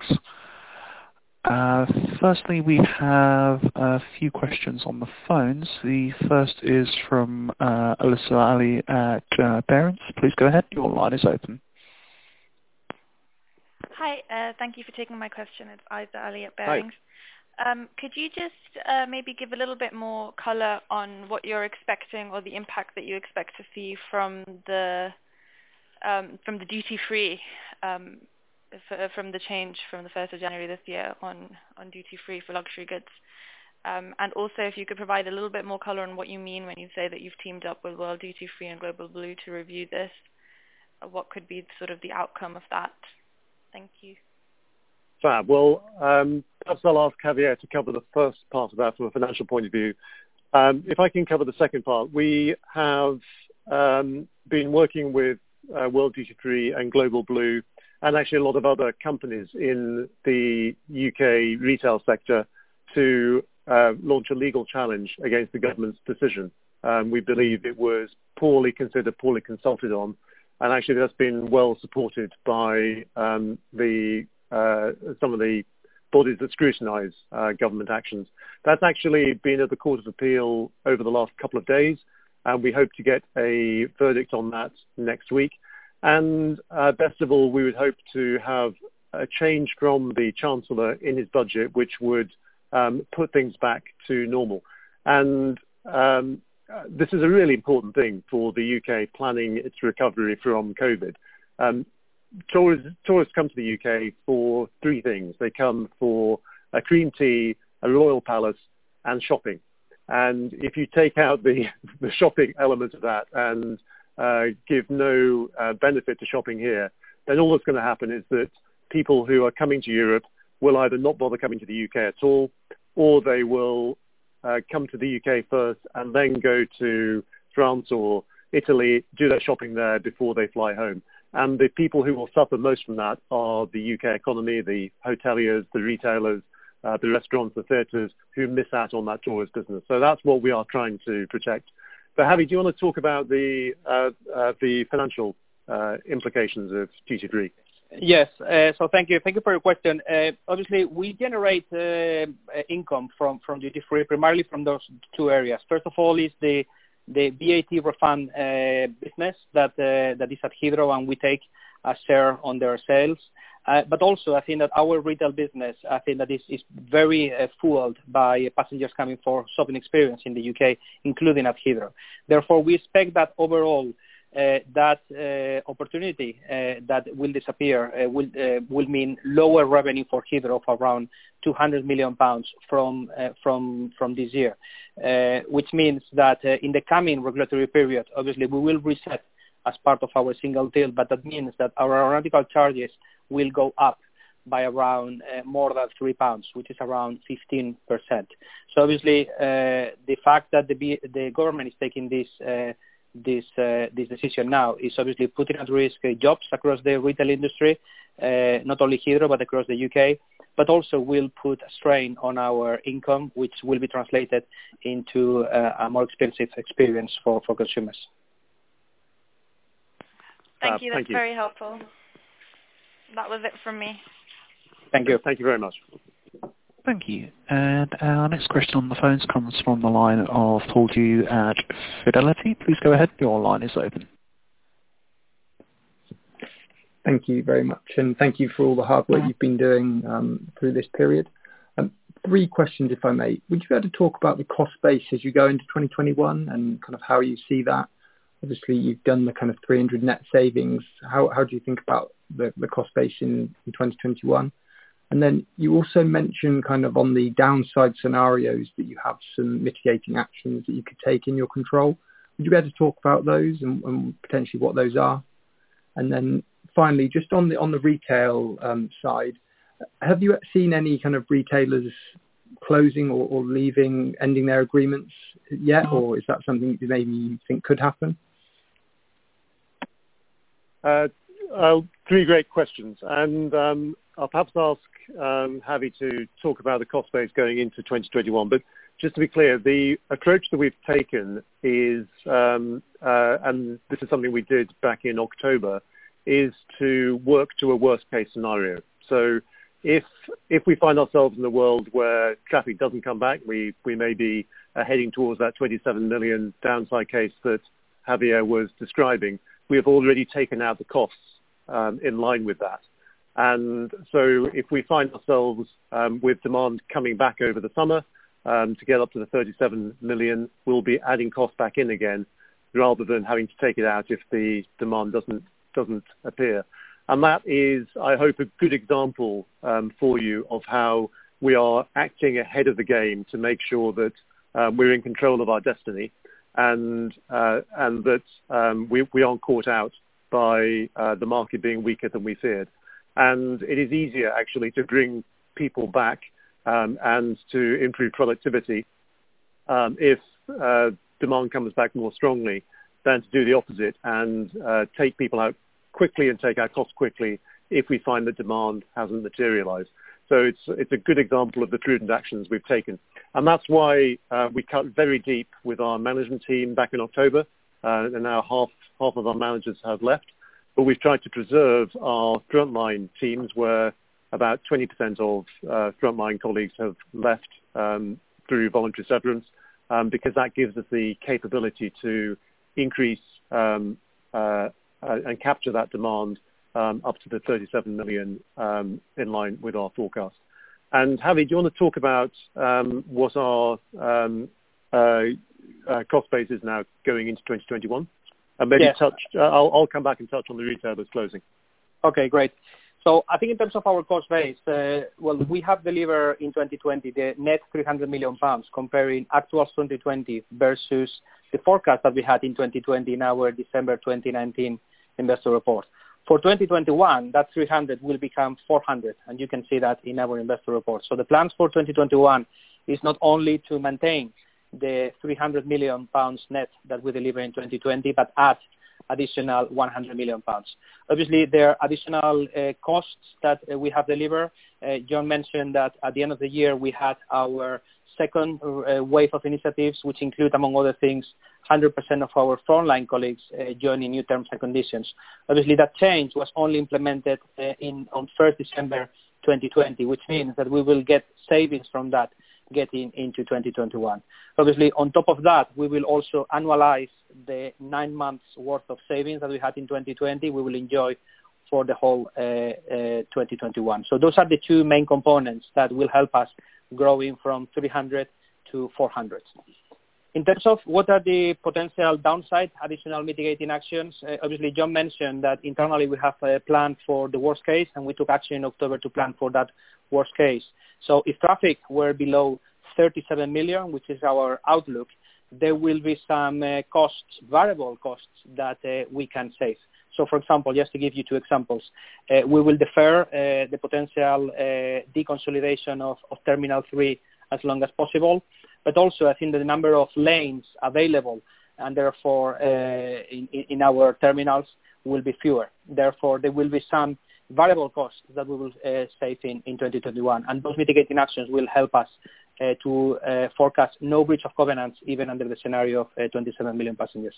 S1: Firstly, we have a few questions on the phones. The first is from Alyssa Ali at Barings. Please go ahead. Your line is open.
S4: Hi, thank you for taking my question. It's Alyssa Ali at Barings. Hi. Could you just maybe give a little bit more color on what you're expecting or the impact that you expect to see from the duty-free, from the change from the 1st of January this year on duty-free for luxury goods? And also if you could provide a little bit more color on what you mean when you say that you've teamed up with World Duty Free and Global Blue to review this. What could be sort of the outcome of that? Thank you.
S2: Fab. Well, perhaps I'll ask Javier to cover the first part of that from a financial point of view. If I can cover the second part, we have been working with World Duty Free and Global Blue and actually a lot of other companies in the UK retail sector to launch a legal challenge against the government's decision. We believe it was poorly considered, poorly consulted on, and actually that's been well supported by some of the bodies that scrutinise government actions. That's actually been at the Court of Appeal over the last couple of days, and we hope to get a verdict on that next week. And best of all, we would hope to have a change from the Chancellor in his budget, which would put things back to normal. And this is a really important thing for the UK planning its recovery from COVID. Tourists come to the UK for three things. They come for a cream tea, a royal palace, and shopping. And if you take out the shopping element of that and give no benefit to shopping here, then all that's going to happen is that people who are coming to Europe will either not bother coming to the UK at all, or they will come to the UK first and then go to France or Italy, do their shopping there before they fly home. And the people who will suffer most from that are the UK economy, the hoteliers, the retailers, the restaurants, the theatres, who miss out on that tourist business. So that's what we are trying to protect. But Javi, do you want to talk about the financial implications of duty-free?
S3: Yes. So thank you. Thank you for your question. Obviously, we generate income from duty-free primarily from those two areas. First of all is the VAT refund business that is at Heathrow, and we take a share on their sales. But also, I think that our retail business, I think that is very fueled by passengers coming for shopping experience in the UK, including at Heathrow. Therefore, we expect that overall that opportunity that will disappear will mean lower revenue for Heathrow of around £200 million from this year, which means that in the coming regulatory period, obviously we will reset as part of our single deal, but that means that our aeronautical charges will go up by around more than £3, which is around 15%. So obviously the fact that the government is taking this decision now is obviously putting at risk jobs across the retail industry, not only Heathrow but across the UK, but also will put a strain on our income, which will be translated into a more expensive experience for consumers.
S4: Thank you. That's very helpful. That was it from me.
S3: Thank you.
S2: Thank you very much.
S1: Thank you. And our next question on the phones comes from the line of Paul Dew at Fidelity. Please go ahead. Your line is open.
S5: Thank you very much, and thank you for all the hard work you've been doing through this period. 3 questions, if I may. Would you be able to talk about the cost base as you go into 2021 and kind of how you see that? Obviously, you've done the kind of 300 net savings. How do you think about the cost base in 2021? And then you also mentioned kind of on the downside scenarios that you have some mitigating actions that you could take in your control. Would you be able to talk about those and potentially what those are? And then finally, just on the retail side, have you seen any kind of retailers closing or leaving, ending their agreements yet, or is that something that maybe you think could happen?
S2: Three great questions, and I'll perhaps ask Javi to talk about the cost base going into 2021. But just to be clear, the approach that we've taken is, and this is something we did back in October, is to work to a worst case scenario. So if we find ourselves in a world where traffic doesn't come back, we may be heading towards that 27 million downside case that Javier was describing. We have already taken out the costs in line with that. And so if we find ourselves with demand coming back over the summer to get up to the 37 million, we'll be adding costs back in again rather than having to take it out if the demand doesn't appear. And that is, I hope, a good example for you of how we are acting ahead of the game to make sure that we're in control of our destiny and that we aren't caught out by the market being weaker than we feared. And it is easier, actually, to bring people back and to improve productivity if demand comes back more strongly than to do the opposite and take people out quickly and take our costs quickly if we find that demand hasn't materialized. So it's a good example of the prudent actions we've taken. And that's why we cut very deep with our management team back in October, and now half of our managers have left. But we've tried to preserve our frontline teams where about 20% of frontline colleagues have left through voluntary severance because that gives us the capability to increase and capture that demand up to the 37 million in line with our forecast. And Javi, do you want to talk about what our cost base is now going into 2021? And maybe I'll come back and touch on the retailers closing.
S3: Okay, great. So I think in terms of our cost base, we have delivered in 2020 the net 300 million pounds comparing actual 2020 versus the forecast that we had in 2020 in our December 2019 investor report. For 2021, that 300 will become 400, and you can see that in our investor report. So the plans for 2021 is not only to maintain the 300 million pounds net that we deliver in 2020, but add additional 100 million pounds. Obviously, there are additional costs that we have delivered. John mentioned that at the end of the year, we had our second wave of initiatives, which include, among other things, 100% of our frontline colleagues joining new terms and conditions. Obviously, that change was only implemented on 1st December 2020, which means that we will get savings from that getting into 2021. Obviously, on top of that, we will also annualize the 9 months worth of savings that we had in 2020. We will enjoy for the whole 2021. So those are the two main components that will help us growing from 300 to 400. In terms of what are the potential downside, additional mitigating actions, obviously John mentioned that internally we have a plan for the worst case, and we took action in October to plan for that worst case. So if traffic were below 37 million, which is our outlook, there will be some costs, variable costs that we can save. So, for example, just to give you two examples, we will defer the potential deconsolidation of Terminal 3 as long as possible, but also I think the number of lanes available and therefore in our terminals will be fewer. Therefore, there will be some variable costs that we will save in 2021, and those mitigating actions will help us to forecast no breach of covenants even under the scenario of 27 million passengers.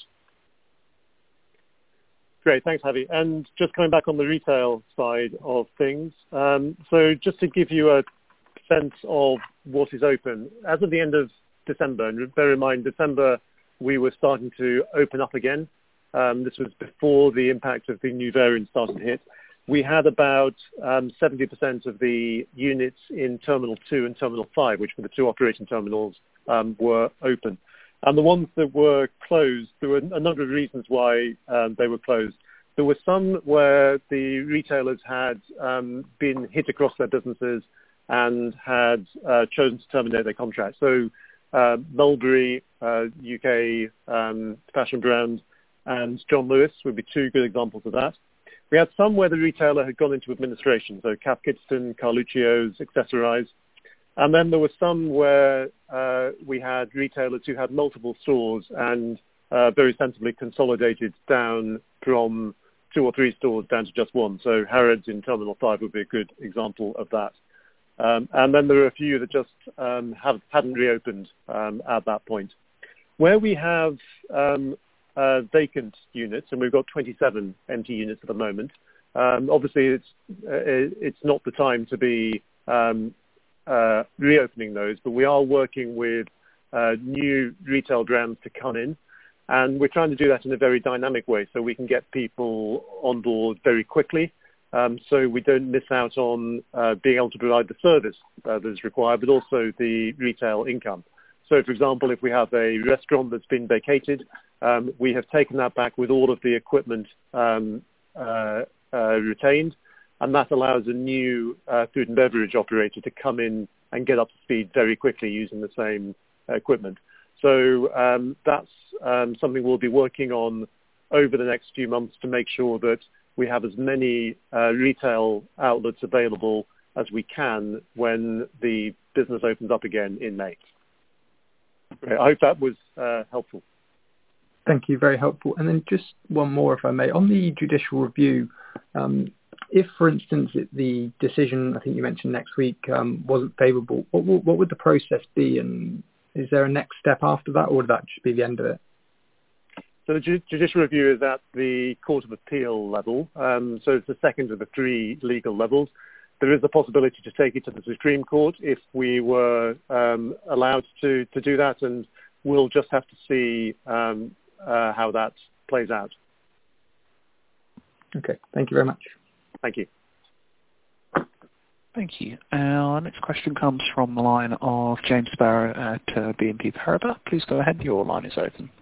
S2: Great, thanks, Javi. And just coming back on the retail side of things, so just to give you a sense of what is open, as of the end of December, and bear in mind, December we were starting to open up again. This was before the impact of the new variant started to hit. We had about 70% of the units in Terminal 2 and Terminal 5, which were the two operating terminals, were open. And the ones that were closed, there were a number of reasons why they were closed. There were some where the retailers had been hit across their businesses and had chosen to terminate their contract. So Mulberry, UK fashion brand, and John Lewis would be two good examples of that. We had some where the retailer had gone into administration, so Cath Kidston, Carluccio's, Accessorize. And then there were some where we had retailers who had multiple stores and very sensibly consolidated down from 2 or 3 stores down to just 1. So Harrods in Terminal 5 would be a good example of that. And then there are a few that just hadn't reopened at that point. Where we have vacant units, and we've got 27 empty units at the moment, obviously it's not the time to be reopening those, but we are working with new retail brands to come in, and we're trying to do that in a very dynamic way so we can get people on board very quickly, so we don't miss out on being able to provide the service that is required, but also the retail income. So, for example, if we have a restaurant that's been vacated, we have taken that back with all of the equipment retained, and that allows a new food and beverage operator to come in and get up to speed very quickly using the same equipment. So that's something we'll be working on over the next few months to make sure that we have as many retail outlets available as we can when the business opens up again in May. Okay, I hope that was helpful.
S5: Thank you, very helpful. And then just one more, if I may. On the judicial review, if, for instance, the decision, I think you mentioned next week, wasn't favourable, what would the process be? And is there a next step after that, or would that just be the end of it?
S2: So the judicial review is at the Court of Appeal level. So it's the second of the 3 legal levels. There is a possibility to take it to the Supreme Court if we were allowed to do that, and we'll just have to see how that plays out.
S5: Okay, thank you very much.
S2: Thank you.
S1: Thank you. Our next question comes from the line of James Sparrow at BNP Paribas. Please go ahead. Your line is open.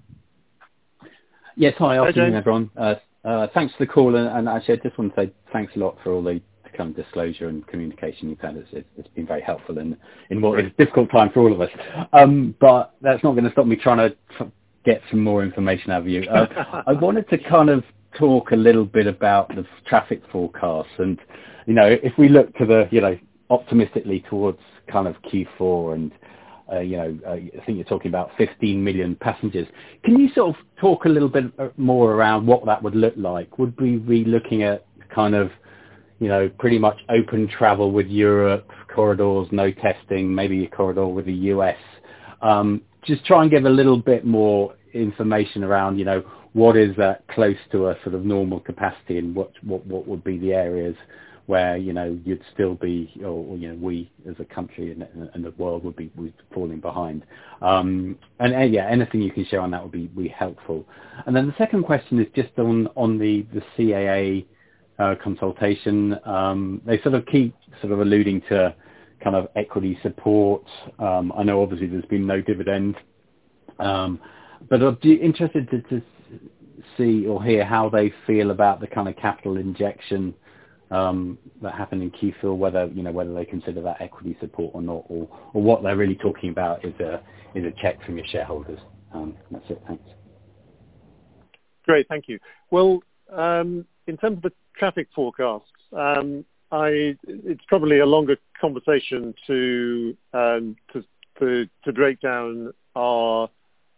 S6: Yes, hi, afternoon, everyone. Thanks for the call, and actually I just want to say thanks a lot for all the kind of disclosure and communication you've had. It's been very helpful in what is a difficult time for all of us. But that's not going to stop me trying to get some more information out of you. I wanted to kind of talk a little bit about the traffic forecasts, and if we look to the optimistically towards kind of Q4 and I think you're talking about 15 million passengers. Can you sort of talk a little bit more around what that would look like? Would we be looking at kind of pretty much open travel with Europe, corridors, no testing, maybe a corridor with the US? Just try and give a little bit more information around, what is that close to a sort of normal capacity, and what would be the areas where, you'd still be, or we as a country and the world would be falling behind. And anything you can share on that would be helpful. And then the second question is just on the CAA consultation. They sort of keep sort of alluding to kind of equity support. I know obviously there's been no dividend, but I'd be interested to see or hear how they feel about the kind of capital injection that happened in Q4, whether they consider that equity support or not, or what they're really talking about is a check from your shareholders. That's it. Thanks.
S2: Great, thank you. Well, in terms of the traffic forecasts, it's probably a longer conversation to break down what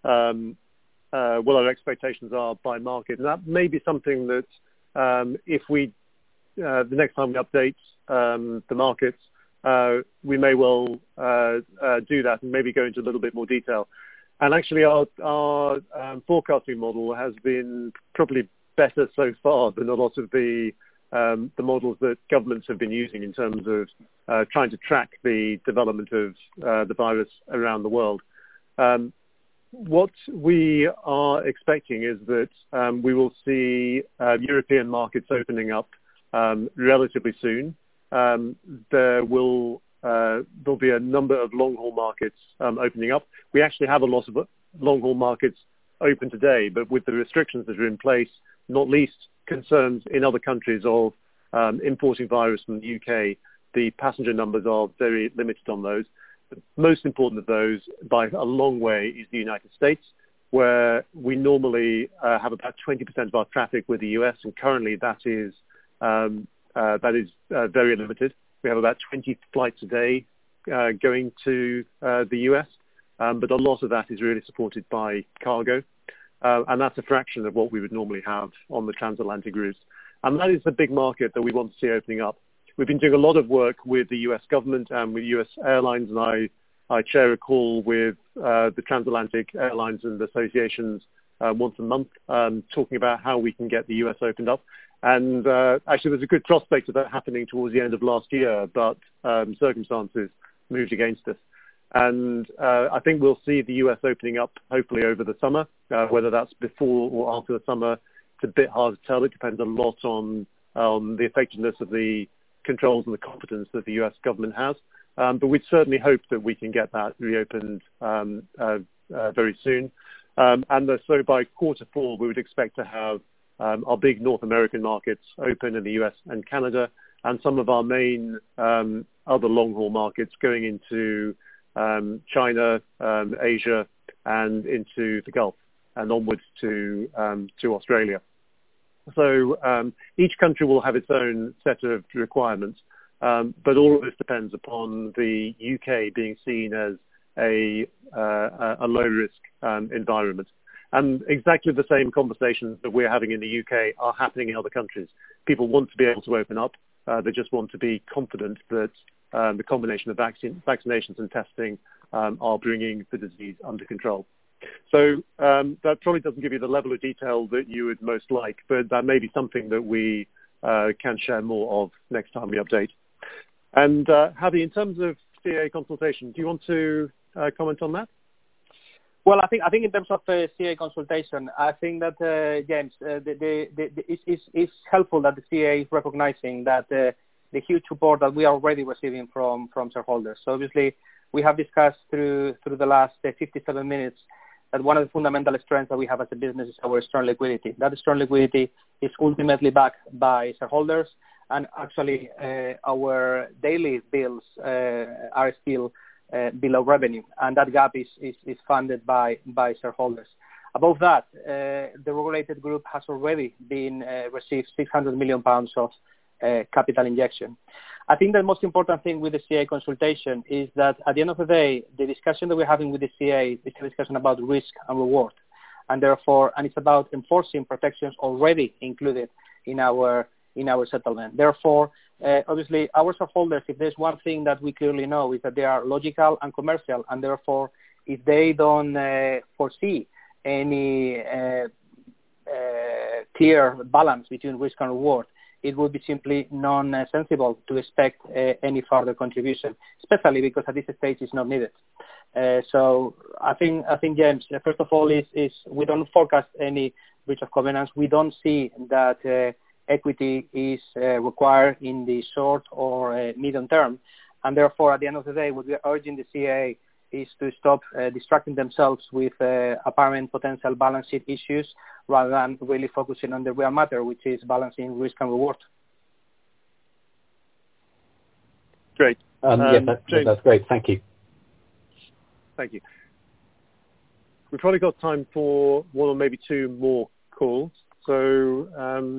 S2: our expectations are by market, and that may be something that if we the next time we update the markets, we may well do that and maybe go into a little bit more detail. And actually, our forecasting model has been probably better so far than a lot of the models that governments have been using in terms of trying to track the development of the virus around the world. What we are expecting is that we will see European markets opening up relatively soon. There'll be a number of long-haul markets opening up. We actually have a lot of long-haul markets open today, but with the restrictions that are in place, not least concerns in other countries of importing virus from the UK, the passenger numbers are very limited on those. The most important of those, by a long way, is the United States. where we normally have about 20% of our traffic with the US, and currently that is very limited. We have about 20 flights a day going to the US, but a lot of that is really supported by cargo, and that's a fraction of what we would normally have on the transatlantic routes. And that is the big market that we want to see opening up. We've been doing a lot of work with the US government and with US airlines, and I chair a call with the transatlantic airlines and associations once a month, talking about how we can get the US opened up. And actually, there's a good prospect of that happening towards the end of last year, but circumstances moved against us. And I think we'll see the US opening up hopefully over the summer, whether that's before or after the summer. It's a bit hard to tell. It depends a lot on the effectiveness of the controls and the competence that the US government has. But we'd certainly hope that we can get that reopened very soon. And so by Q4, we would expect to have our big North American markets open in the US and Canada, and some of our main other long-haul markets going into China, Asia, and into the Gulf, and onwards to Australia. So each country will have its own set of requirements, but all of this depends upon the UK being seen as a low-risk environment. And exactly the same conversations that we're having in the UK are happening in other countries. People want to be able to open up. They just want to be confident that the combination of vaccinations and testing are bringing the disease under control. So that probably doesn't give you the level of detail that you would most like, but that may be something that we can share more of next time we update. And Javi, in terms of CAA consultation, do you want to comment on that?
S3: Well, I think in terms of CAA consultation, I think that James, it's helpful that the CAA is recognizing that the huge support that we are already receiving from shareholders. So obviously, we have discussed through the last 57 minutes that one of the fundamental strengths that we have as a business is our strong liquidity. That strong liquidity is ultimately backed by shareholders, and actually our daily bills are still below revenue, and that gap is funded by shareholders. Above that, the regulated group has already been received £600 million of capital injection. I think the most important thing with the CAA consultation is that at the end of the day, the discussion that we're having with the CAA is a discussion about risk and reward, and it's about enforcing protections already included in our settlement. Therefore, obviously, our shareholders, if there's one thing that we clearly know, is that they are logical and commercial, and therefore, if they don't foresee any clear balance between risk and reward, it would be simply non-sensible to expect any further contribution, especially because at this stage it's not needed. So I think James, first of all, is we don't forecast any breach of covenants. We don't see that equity is required in the short or medium term, and therefore at the end of the day, what we are urging the CAA is to stop distracting themselves with apparent potential balance sheet issues rather than really focusing on the real matter, which is balancing risk and reward.
S2: Great.
S6: That's great. Thank you.
S2: Thank you. We've probably got time for one or maybe two more calls. So,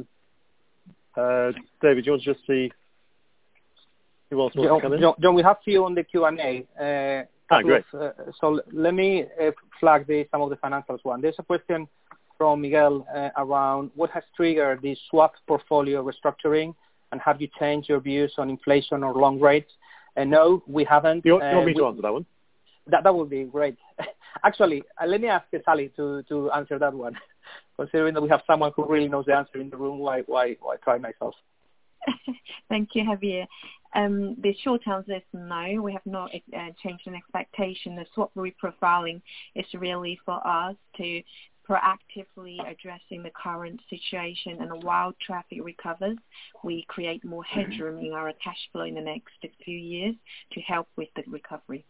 S2: David, do you want to just see who else wants to come in?
S3: John, we have few on the Q&A.
S2: Great.
S3: So let me flag some of the financials one. There's a question from Miguel around what has triggered the swap portfolio restructuring, and have you changed your views on inflation or long rates? No, we haven't.
S2: You want me to answer that one?
S3: That would be great. Actually, let me ask Sally to answer that one, considering that we have someone who really knows the answer in the room. Why try myself?
S7: Thank you, Javier. The short answer is no. We have not changed an expectation. The swap reprofiling is really for us to proactively addressing the current situation, and while traffic recovers, we create more headroom in our cash flow in the next few years to help with the recovery.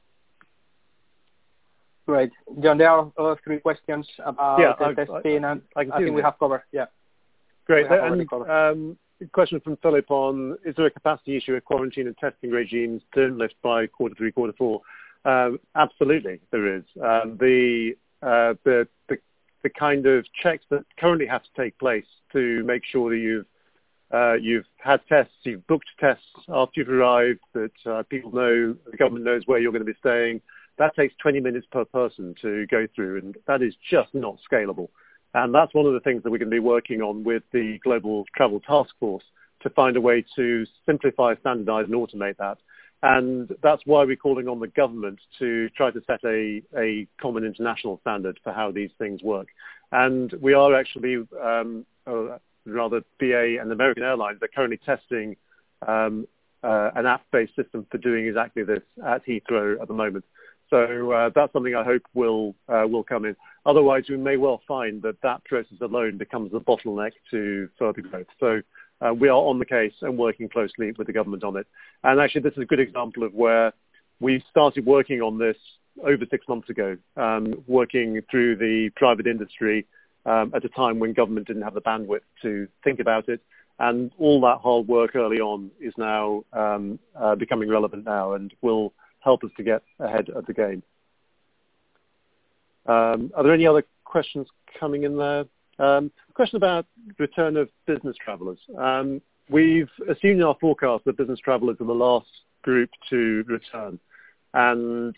S3: Great. John, there are three questions about testing, and I think we have covered. Yeah.
S2: Great. And question from Philip on, is there a capacity issue if quarantine and testing regimes don't lift by Q3, Q4? Absolutely, there is. the kind of checks that currently have to take place to make sure that you've had tests, you've booked tests after you've arrived, that people know, the government knows where you're going to be staying. That takes 20 minutes per person to go through, and that is just not scalable. And that's one of the things that we're going to be working on with the Global Travel Task Force, to find a way to simplify, standardize, and automate that. And that's why we're calling on the government to try to set a common international standard for how these things work. And we are actually, rather BA and American Airlines are currently testing an app-based system for doing exactly this at Heathrow at the moment. So that's something I hope will come in. Otherwise, we may well find that process alone becomes a bottleneck to further growth. So we are on the case and working closely with the government on it. And actually, this is a good example of where we started working on this over 6 months ago, working through the private industry at a time when government didn't have the bandwidth to think about it. And all that hard work early on is now becoming relevant now and will help us to get ahead of the game. Are there any other questions coming in there? Question about return of business travellers. We've assumed in our forecast that business travellers are the last group to return, and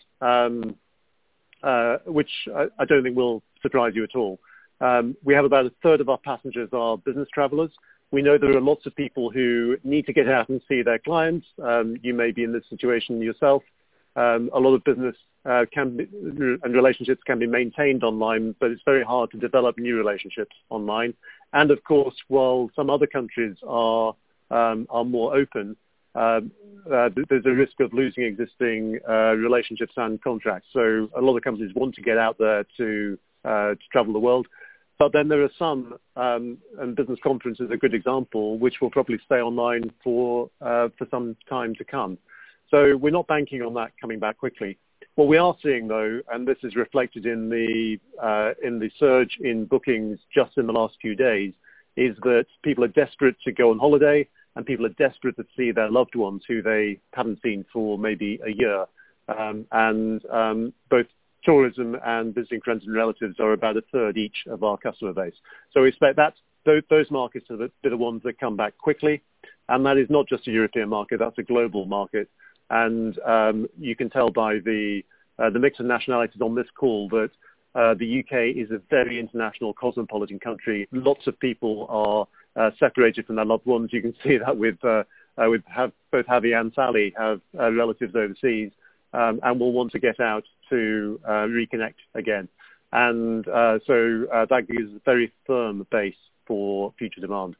S2: which I don't think will surprise you at all. We have about a third of our passengers are business travellers. We know there are lots of people who need to get out and see their clients. You may be in this situation yourself. A lot of business and relationships can be maintained online, but it's very hard to develop new relationships online. And of course, while some other countries are more open, there's a risk of losing existing relationships and contracts. So a lot of companies want to get out there to travel the world. But then there are some, and business conferences are a good example, which will probably stay online for some time to come. So we're not banking on that coming back quickly. What we are seeing, though, and this is reflected in the surge in bookings just in the last few days, is that people are desperate to go on holiday, and people are desperate to see their loved ones who they haven't seen for maybe a year. Both tourism and visiting friends and relatives are about a third each of our customer base. So we expect that those markets are the ones that come back quickly, and that is not just a European market, that's a global market. And you can tell by the mix of nationalities on this call that the UK is a very international, cosmopolitan country. Lots of people are separated from their loved ones. You can see that with both Javi and Sally have relatives overseas, and will want to get out to reconnect again. And so that gives a very firm base for future demand.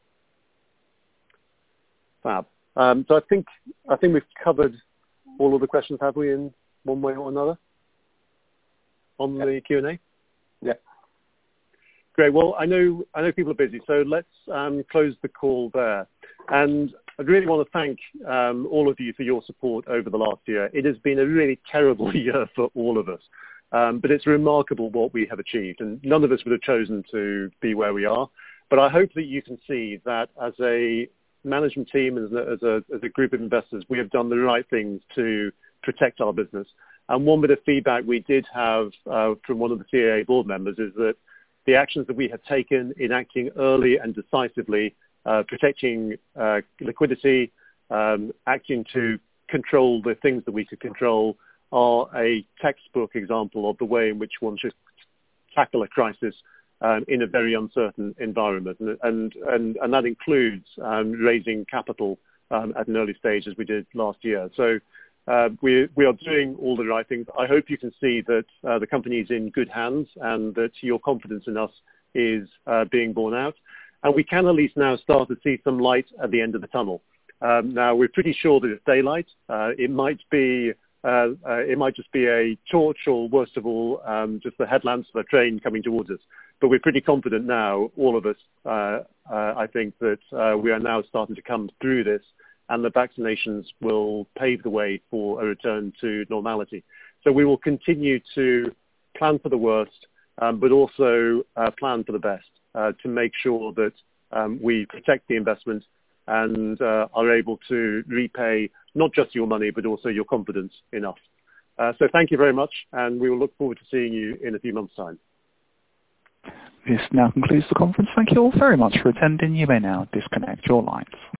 S2: Fab. So I think we've covered all of the questions, have we, in one way or another on the Q&A? Yeah. Great. Well, I know people are busy, so let's close the call there. And I really want to thank all of you for your support over the last year. It has been a really terrible year for all of us, but it's remarkable what we have achieved, and none of us would have chosen to be where we are. But I hope that you can see that as a management team, as a group of investors, we have done the right things to protect our business. And one bit of feedback we did have from one of the CAA board members is that the actions that we have taken in acting early and decisively, protecting liquidity, acting to control the things that we could control, are a textbook example of the way in which one should tackle a crisis in a very uncertain environment, and that includes raising capital at an early stage, as we did last year. So we are doing all the right things. I hope you can see that the company is in good hands, and that your confidence in us is being borne out. And we can at least now start to see some light at the end of the tunnel. Now we're pretty sure that it's daylight. It might just be a torch, or worst of all, just the headlamps of a train coming towards us. But we're pretty confident now, all of us, I think, that we are now starting to come through this, and the vaccinations will pave the way for a return to normality. So we will continue to plan for the worst, but also plan for the best, to make sure that we protect the investment and are able to repay not just your money, but also your confidence in us. So thank you very much, and we will look forward to seeing you in a few months' time.
S1: This now concludes the conference. Thank you all very much for attending. You may now disconnect your lines.